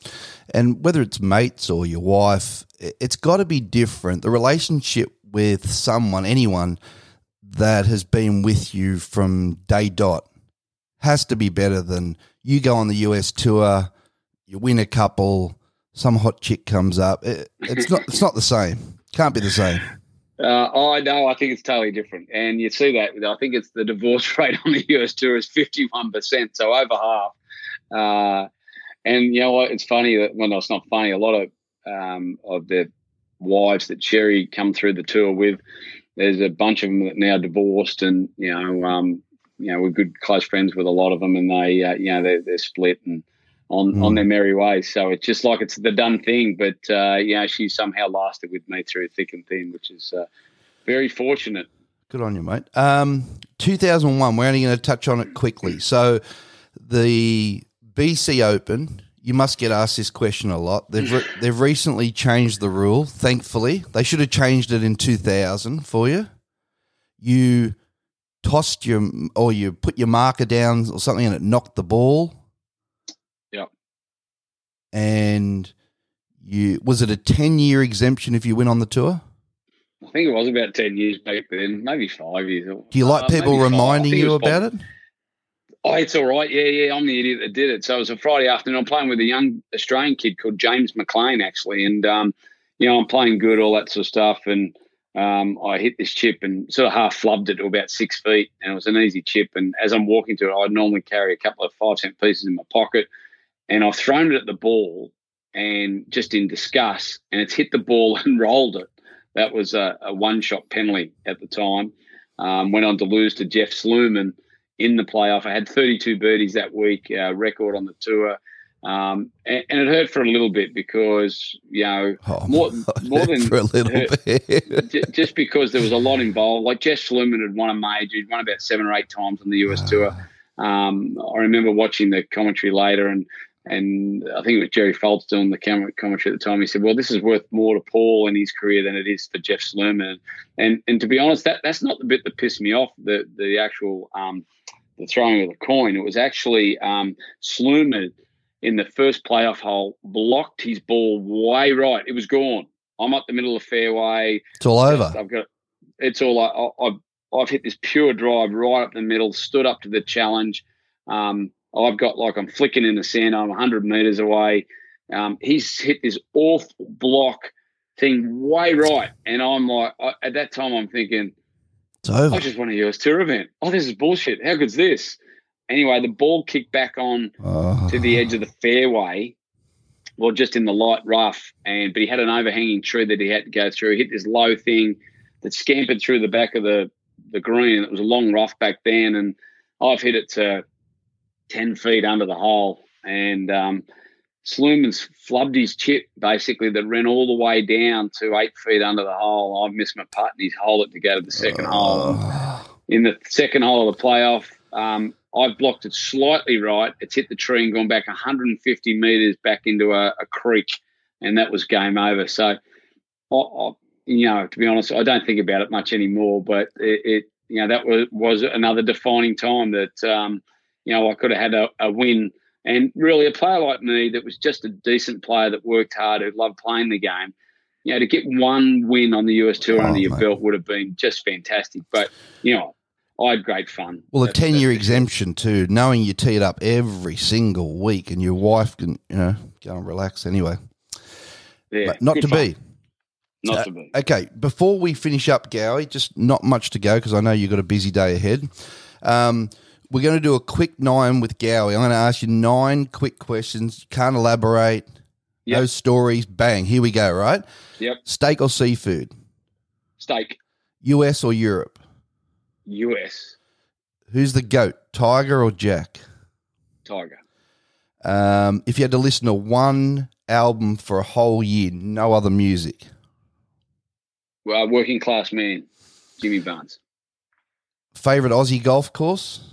S2: And whether it's mates or your wife, i- it's got to be different. The relationship with someone, anyone that has been with you from day dot, has to be better than you go on the U S tour, you win a couple, some hot chick comes up. It, it's not. It's not the same. Can't be the same.
S3: Uh, oh, no, I think it's totally different. And you see that. I think it's the divorce rate on the U S tour is fifty-one percent, so over half. Uh, and you know what? It's funny that, well, no, it's not funny. A lot of um, of the wives that Sherry come through the tour with. There's a bunch of them that now divorced, and you know, um, you know, we're good close friends with a lot of them, and they, uh, you know, they're, they're split and on,
S2: Mm.
S3: on their merry way. So it's just like it's the done thing. But uh, you know, she somehow lasted with me through thick and thin, which is uh, very fortunate.
S2: Good on you, mate. Um, two thousand one, we're only going to touch on it quickly. So the B C Open, you must get asked this question a lot. They've re- they've recently changed the rule, thankfully. They should have changed it in two thousand for you. You tossed your, or you put your marker down or something and it knocked the ball.
S3: Yeah.
S2: And you, was it a ten-year exemption if you win on the tour?
S3: I think it was about ten years back then, maybe five years.
S2: Do you like
S3: uh,
S2: people reminding you about it?
S3: Oh, it's all right. Yeah, yeah. I'm the idiot that did it. So it was a Friday afternoon. I'm playing with a young Australian kid called James McLean, actually. And, um, you know, I'm playing good, all that sort of stuff. And um, I hit this chip and sort of half flubbed it to about six feet. And it was an easy chip. And as I'm walking to it, I'd normally carry a couple of five cent pieces in my pocket. And I've thrown it at the ball and just in disgust. And it's hit the ball and rolled it. That was a, a one-shot penalty at the time. Um, went on to lose to Jeff Sluman in the playoff. I had thirty-two birdies that week, uh, record on the tour. Um, and, and it hurt for a little bit because, you know,
S2: Oh,
S3: more, more than
S2: for a little
S3: hurt,
S2: bit.
S3: j- just because there was a lot involved. Like Jeff Sluman had won a major. He'd won about seven or eight times on the U S tour. Um, I remember watching the commentary later and, And I think it was Jerry Foltz doing the commentary at the time. He said, well, this is worth more to Paul in his career than it is for Jeff Sluman. And and to be honest, that that's not the bit that pissed me off, the the actual um, the throwing of the coin. It was actually um, Sluman in the first playoff hole blocked his ball way right. It was gone. I'm up the middle of the fairway.
S2: It's all over.
S3: I've got it's all I, I've I've hit this pure drive right up the middle, stood up to the challenge. Um, I've got like I'm flicking in the sand. I'm one hundred metres away. Um, he's hit this off block thing way right. And I'm like, I, at that time, I'm thinking,
S2: It's over.
S3: I just won a U S Tour event. Oh, this is bullshit. How good's this? Anyway, the ball kicked back on
S2: Oh.
S3: to the edge of the fairway, well, just in the light rough. And but he had an overhanging tree that he had to go through. He hit this low thing that scampered through the back of the, the green. It was a long rough back then. And I've hit it to ten feet under the hole, and um, Sluman's flubbed his chip basically that ran all the way down to eight feet under the hole. I've missed my putt, and he's holed it to go to the second hole. In the second hole of the playoff, um, I've blocked it slightly right. It's hit the tree and gone back one hundred fifty metres back into a, a creek, and that was game over. So, I, I, you know, to be honest, I don't think about it much anymore, but it, it you know, that was, was another defining time that um, – you know, I could have had a, a win. And really a player like me that was just a decent player that worked hard, who loved playing the game, you know, to get one win on the U S Tour
S2: Oh,
S3: under your
S2: mate.
S3: belt would have been just fantastic. But, you know, I had great fun.
S2: Well, a
S3: That's-
S2: ten-year
S3: that's-
S2: exemption too, knowing you tee it up every single week and your wife can, you know, go and relax anyway.
S3: Yeah,
S2: But not
S3: good
S2: to
S3: fun.
S2: be.
S3: Not
S2: Uh,
S3: to be.
S2: Okay, before we finish up, Gowie, just not much to go because I know you've got a busy day ahead. Um, we're going to do a quick nine with Gowie. I'm going to ask you nine quick questions. You can't elaborate. No
S3: Yep.
S2: stories. Bang. Here we go, right?
S3: Yep.
S2: Steak or seafood?
S3: Steak.
S2: U S or Europe?
S3: U S.
S2: Who's the GOAT, Tiger or Jack?
S3: Tiger.
S2: Um, if you had to listen to one album for a whole year, no other music.
S3: Well, working class man. Jimmy Barnes.
S2: Favorite Aussie golf course?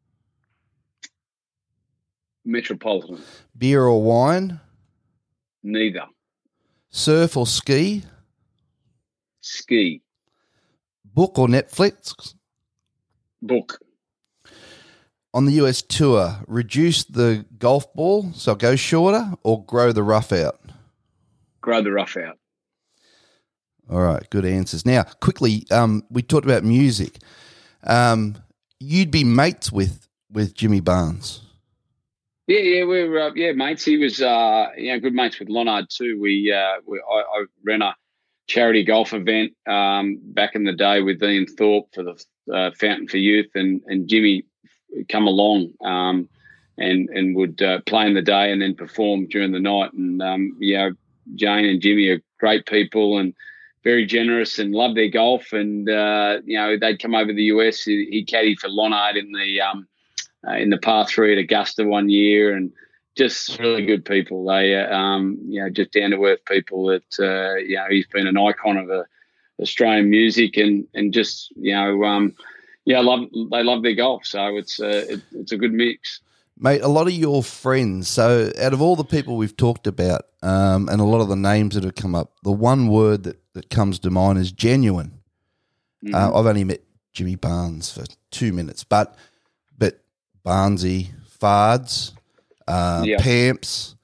S3: Metropolitan.
S2: Beer or wine?
S3: Neither.
S2: Surf or ski?
S3: Ski.
S2: Book or Netflix?
S3: Book.
S2: On the U S tour, reduce the golf ball so it goes shorter or grow the rough out?
S3: Grow the rough out.
S2: All right, good answers. Now, quickly, um, we talked about music. Um, you'd be mates with, with Jimmy Barnes.
S3: Yeah, yeah, we were, uh, yeah, mates. He was, uh, you know, good mates with Lonard too. We, uh, we I, I ran a charity golf event um, back in the day with Ian Thorpe for the uh, Fountain for Youth, and and Jimmy come along um, and and would uh, play in the day and then perform during the night. And um, you know, Jane and Jimmy are great people and very generous and love their golf. And, uh, you know, they'd come over to the U S. He, he caddied for Lonard in the um, uh, in the par three at Augusta one year, and just really good people. They, uh, um, you know, just down-to-earth people that, uh, you know, he's been an icon of uh, Australian music and, and just, you know, um, yeah, love they love their golf. So it's, uh, it, it's a good mix.
S2: Mate, a lot of your friends, so out of all the people we've talked about um, and a lot of the names that have come up, the one word that, that comes to mind is genuine. Mm-hmm. Uh, I've only met Jimmy Barnes for two minutes, but but Barnesy, Fards, uh,
S3: yep.
S2: Pamps,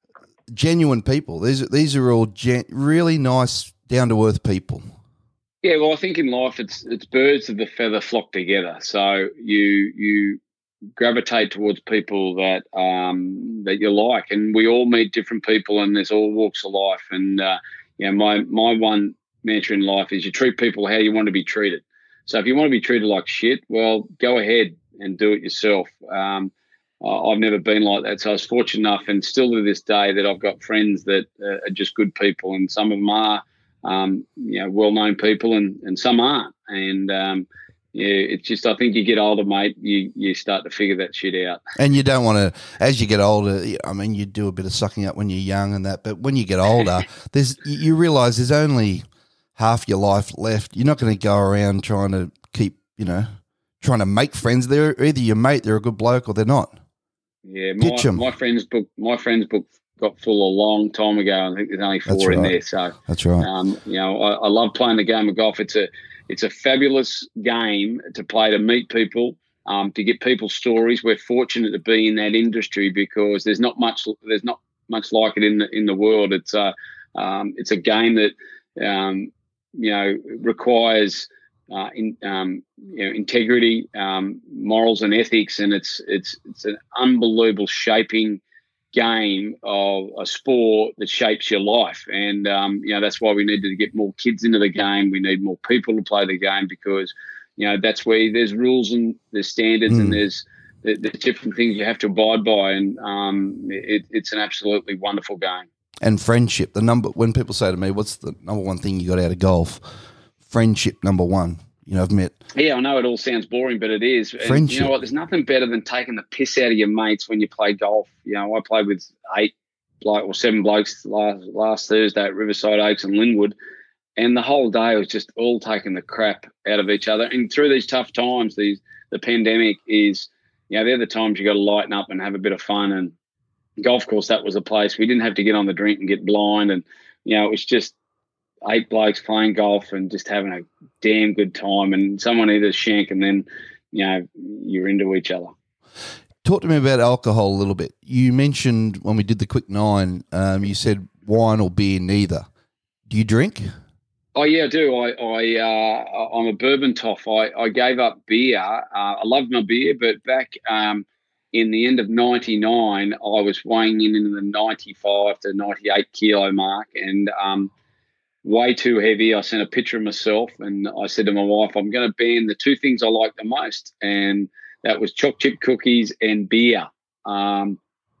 S2: genuine people. These, these are all gen- really nice, down-to-earth people.
S3: Yeah, well, I think in life it's it's birds of the feather flock together. So you you gravitate towards people that um, that you like, and we all meet different people, and there's all walks of life. And uh, you know, my my one mantra in life is you treat people how you want to be treated. So if you want to be treated like shit, well, go ahead and do it yourself. Um, I've never been like that, so I was fortunate enough, and still to this day, that I've got friends that uh, are just good people, and some of them are, um, you know, well-known people, and, and some aren't. And um, yeah, it's just, I think you get older, mate, you you start to figure that shit out.
S2: And you don't want to, as you get older, I mean, you do a bit of sucking up when you're young and that, but when you get older, there's you realise there's only half your life left. You're not going to go around trying to keep, you know, trying to make friends. They're either your mate, they're a good bloke, or they're not.
S3: Yeah, my, my friend's book, my friend's book got full a long time ago. I think there's only four
S2: right.
S3: in there. So
S2: that's right.
S3: Um, you know, I, I love playing the game of golf. It's a it's a fabulous game to play, to meet people, um, to get people's stories. We're fortunate to be in that industry because there's not much there's not much like it in the in the world. It's a um, it's a game that um, you know requires. Uh, in, um, you know, integrity, um, morals, and ethics, and it's it's it's an unbelievable shaping game of a sport that shapes your life. And um, you know that's why we need to get more kids into the game. We need more people to play the game because you know that's where there's rules and there's standards mm. and there's there's different things you have to abide by. And um, it, it's an absolutely wonderful game.
S2: And friendship. The number when people say to me, "What's the number one thing you got out of golf?" Friendship, number one. You know, I've met.
S3: Yeah, I know it all sounds boring, but it is. And
S2: friendship.
S3: You know what? There's nothing better than taking the piss out of your mates when you play golf. You know, I played with eight bloke or seven blokes last last Thursday at Riverside Oaks and Linwood, and the whole day was just all taking the crap out of each other. And through these tough times, these the pandemic is, you know, they're the times you got to lighten up and have a bit of fun. And golf course, that was a place we didn't have to get on the drink and get blind, and you know, it was just eight blokes playing golf and just having a damn good time, and someone either shank and then, you know, you're into each other.
S2: Talk to me about alcohol a little bit. You mentioned when we did the quick nine, um, you said wine or beer, neither. Do you drink?
S3: Oh yeah, I do. I, I, uh, I'm a bourbon toff. I, I gave up beer. Uh, I loved my beer, but back um, in the end of ninety-nine, I was weighing in in the ninety-five to ninety-eight kilo mark, and um, way too heavy. I sent a picture of myself and I said to my wife, I'm going to ban the two things I like the most. And that was choc chip cookies and beer. Um,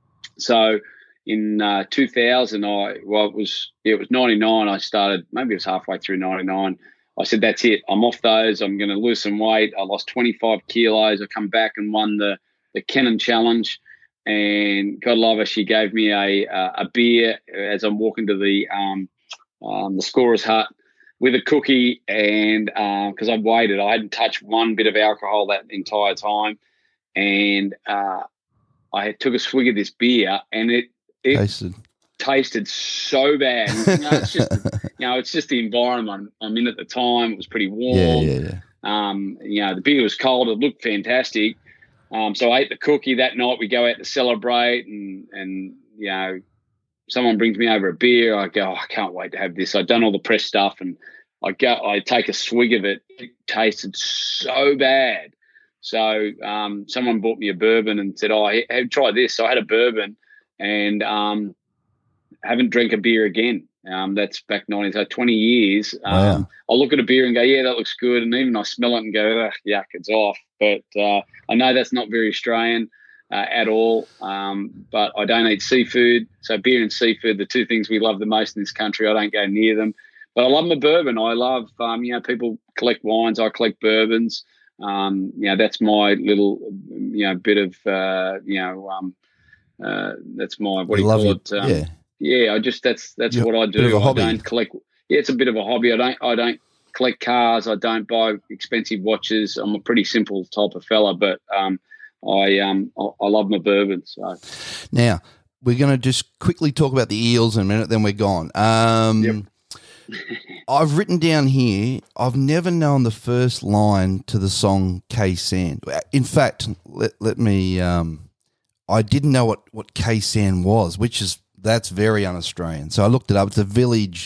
S3: so in uh, two thousand, I, well, it was, yeah, it was ninety-nine. I started, maybe it was halfway through ninety-nine. I said, that's it. I'm off those. I'm going to lose some weight. I lost twenty-five kilos. I come back and won the, the Kennan Challenge. And God love her, she gave me a, a, a beer as I'm walking to the, um, Um, the scorer's hut with a cookie, and because uh, I'd waited, I hadn't touched one bit of alcohol that entire time, and uh, I took a swig of this beer, and it it
S2: tasted,
S3: tasted so bad. And, you know, it's just you know, it's just the environment I'm in at the time. It was pretty warm.
S2: Yeah, yeah, yeah.
S3: Um, you know, the beer was cold. It looked fantastic. Um, so I ate the cookie that night. We go out to celebrate, and and you know. Someone brings me over a beer, I go, oh, I can't wait to have this. I've done all the press stuff, and I go, I take a swig of it. It tasted so bad. So um, someone bought me a bourbon and said, oh, hey, hey, try this. So I had a bourbon and um, haven't drank a beer again. Um, that's back nineteen, so twenty years. Um,
S2: wow.
S3: I'll look at a beer and go, yeah, that looks good. And even I smell it and go, oh, yuck, it's off. But uh, I know that's not very Australian. uh, at all. Um, but I don't eat seafood. So beer and seafood, the two things we love the most in this country, I don't go near them. But I love my bourbon. I love, um, you know, people collect wines. I collect bourbons. Um, you know, that's my little, you know, bit of, uh, you know, um, uh, that's my, what do you call
S2: your,
S3: it? Um,
S2: yeah.
S3: Yeah, I just, that's, that's
S2: You're
S3: what I
S2: a bit of
S3: do.
S2: a
S3: I
S2: hobby.
S3: don't collect. Yeah, it's a bit of a hobby. I don't, I don't collect cars. I don't buy expensive watches. I'm a pretty simple type of fella, but, um, I, um, I, I love my bourbon. So
S2: now we're going to just quickly talk about the Eels in a minute, then we're gone. Um,
S3: Yep.
S2: I've written down here, I've never known the first line to the song K-San. In fact, let, let me, um, I didn't know what, what K-San was, which is, that's very un-Australian. So I looked it up. It's a village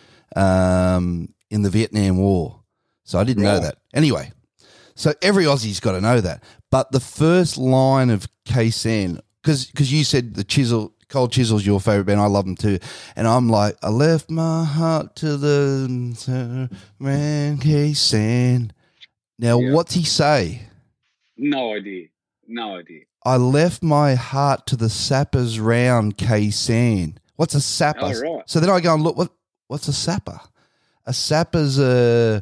S2: um, in the Vietnam War. So I didn't
S3: Right.
S2: know that. Anyway, so every Aussie's got to know that. But the first line of K-San, because you said the Chisel, Cold Chisel's your favourite band. I love them too. And I'm like, I left my heart to the man K-San. Now,
S3: Yeah.
S2: what's he say?
S3: no idea. No idea.
S2: I left my heart to the sappers round K-San. What's a sapper?
S3: Oh, right.
S2: So then I go and look, what what's a sapper? A sapper's a,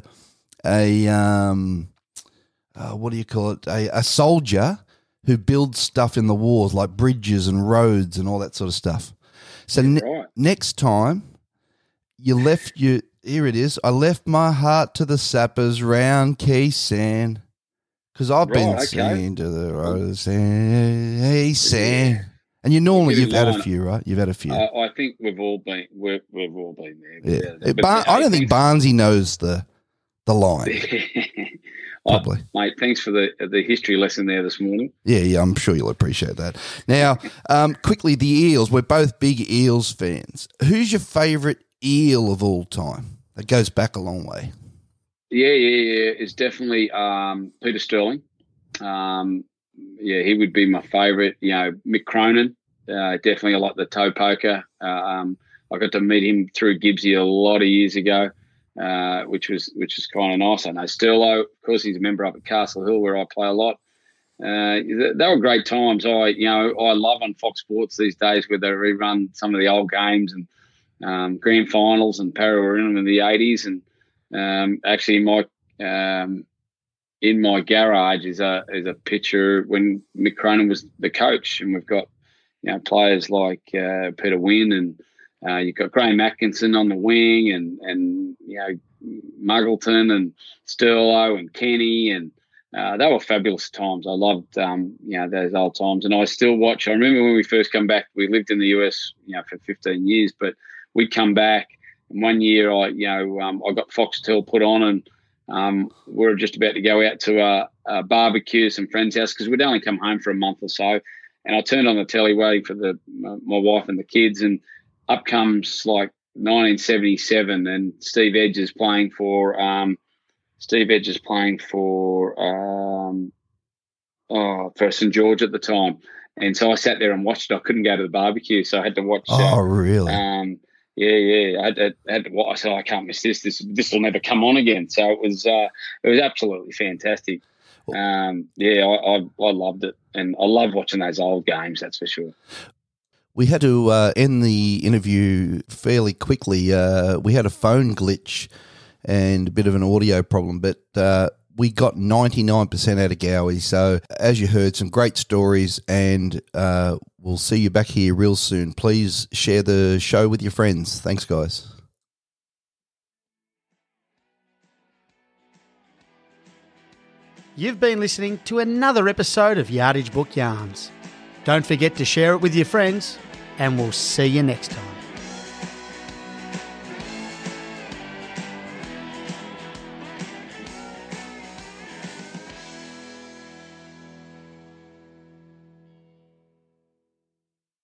S2: a um, uh, what do you call it? A, a soldier who builds stuff in the wars, like bridges and roads and all that sort of stuff. So ne-
S3: Right.
S2: next time you left your, here it is, I left my heart to the sappers round K-San. Because I've been
S3: Right, okay.
S2: singing to the road, saying, hey, Sam. And you normally,
S3: Get in
S2: you've had a
S3: line.
S2: few, right? You've had a few.
S3: Uh, I think we've all been, we've, we've all been there.
S2: yeah.
S3: Yeah,
S2: It-
S3: but-
S2: Bar- I don't think Barnesy knows the the line, probably.
S3: Oh, mate, thanks for the the history lesson there this morning.
S2: Yeah, yeah, I'm sure you'll appreciate that. Now, um, quickly, the Eels. We're both big Eels fans. Who's your favourite Eel of all time? That goes back a long way.
S3: Yeah, yeah, yeah. It's definitely um, Peter Sterling. Um, yeah, he would be my favourite. You know, Mick Cronin. Uh, definitely, I like the toe poker. Um, I got to meet him through Gibbsy a lot of years ago, uh, which was which was kind of nice. I know Sterlo, of course, he's a member up at Castle Hill where I play a lot. Uh, they, they were great times. I, you know, I love on Fox Sports these days where they rerun some of the old games and um, grand finals, and Para were in them in the eighties. And um, actually, my um, in my garage is a is a picture when Mick Cronin was the coach, and we've got you know players like uh, Peter Wynn, and uh, you've got Graham Atkinson on the wing, and and you know Muggleton and Sterlo and Kenny, and uh, they were fabulous times. I loved um, you know those old times, and I still watch. I remember when we first come back. We lived in the U S you know for fifteen years, but we'd come back. And one year, I you know um, I got Foxtel put on, and um, we were just about to go out to a, a barbecue, some friends' house, because we'd only come home for a month or so. And I turned on the telly waiting for the my, my wife and the kids, and up comes like nineteen seventy-seven, and Steve Edge is playing for um, Steve Edge is playing for um, oh, for Saint George at the time. And so I sat there and watched it. I couldn't go to the barbecue, so I had to watch.
S2: Oh,
S3: uh,
S2: really?
S3: Um, yeah, yeah. I had, to, I had to watch. I said, I can't miss this. This this will never come on again. So it was uh, it was absolutely fantastic. Um, yeah, I, I I loved it, and I love watching those old games. That's for sure.
S2: We had to uh, end the interview fairly quickly. Uh, we had a phone glitch and a bit of an audio problem, but uh, we got ninety-nine percent out of Gowie. So, as you heard, some great stories, and uh, we'll see you back here real soon. Please share the show with your friends. Thanks, guys.
S4: You've been listening to another episode of Yardage Book Yarns. Don't forget to share it with your friends, and we'll see you next time.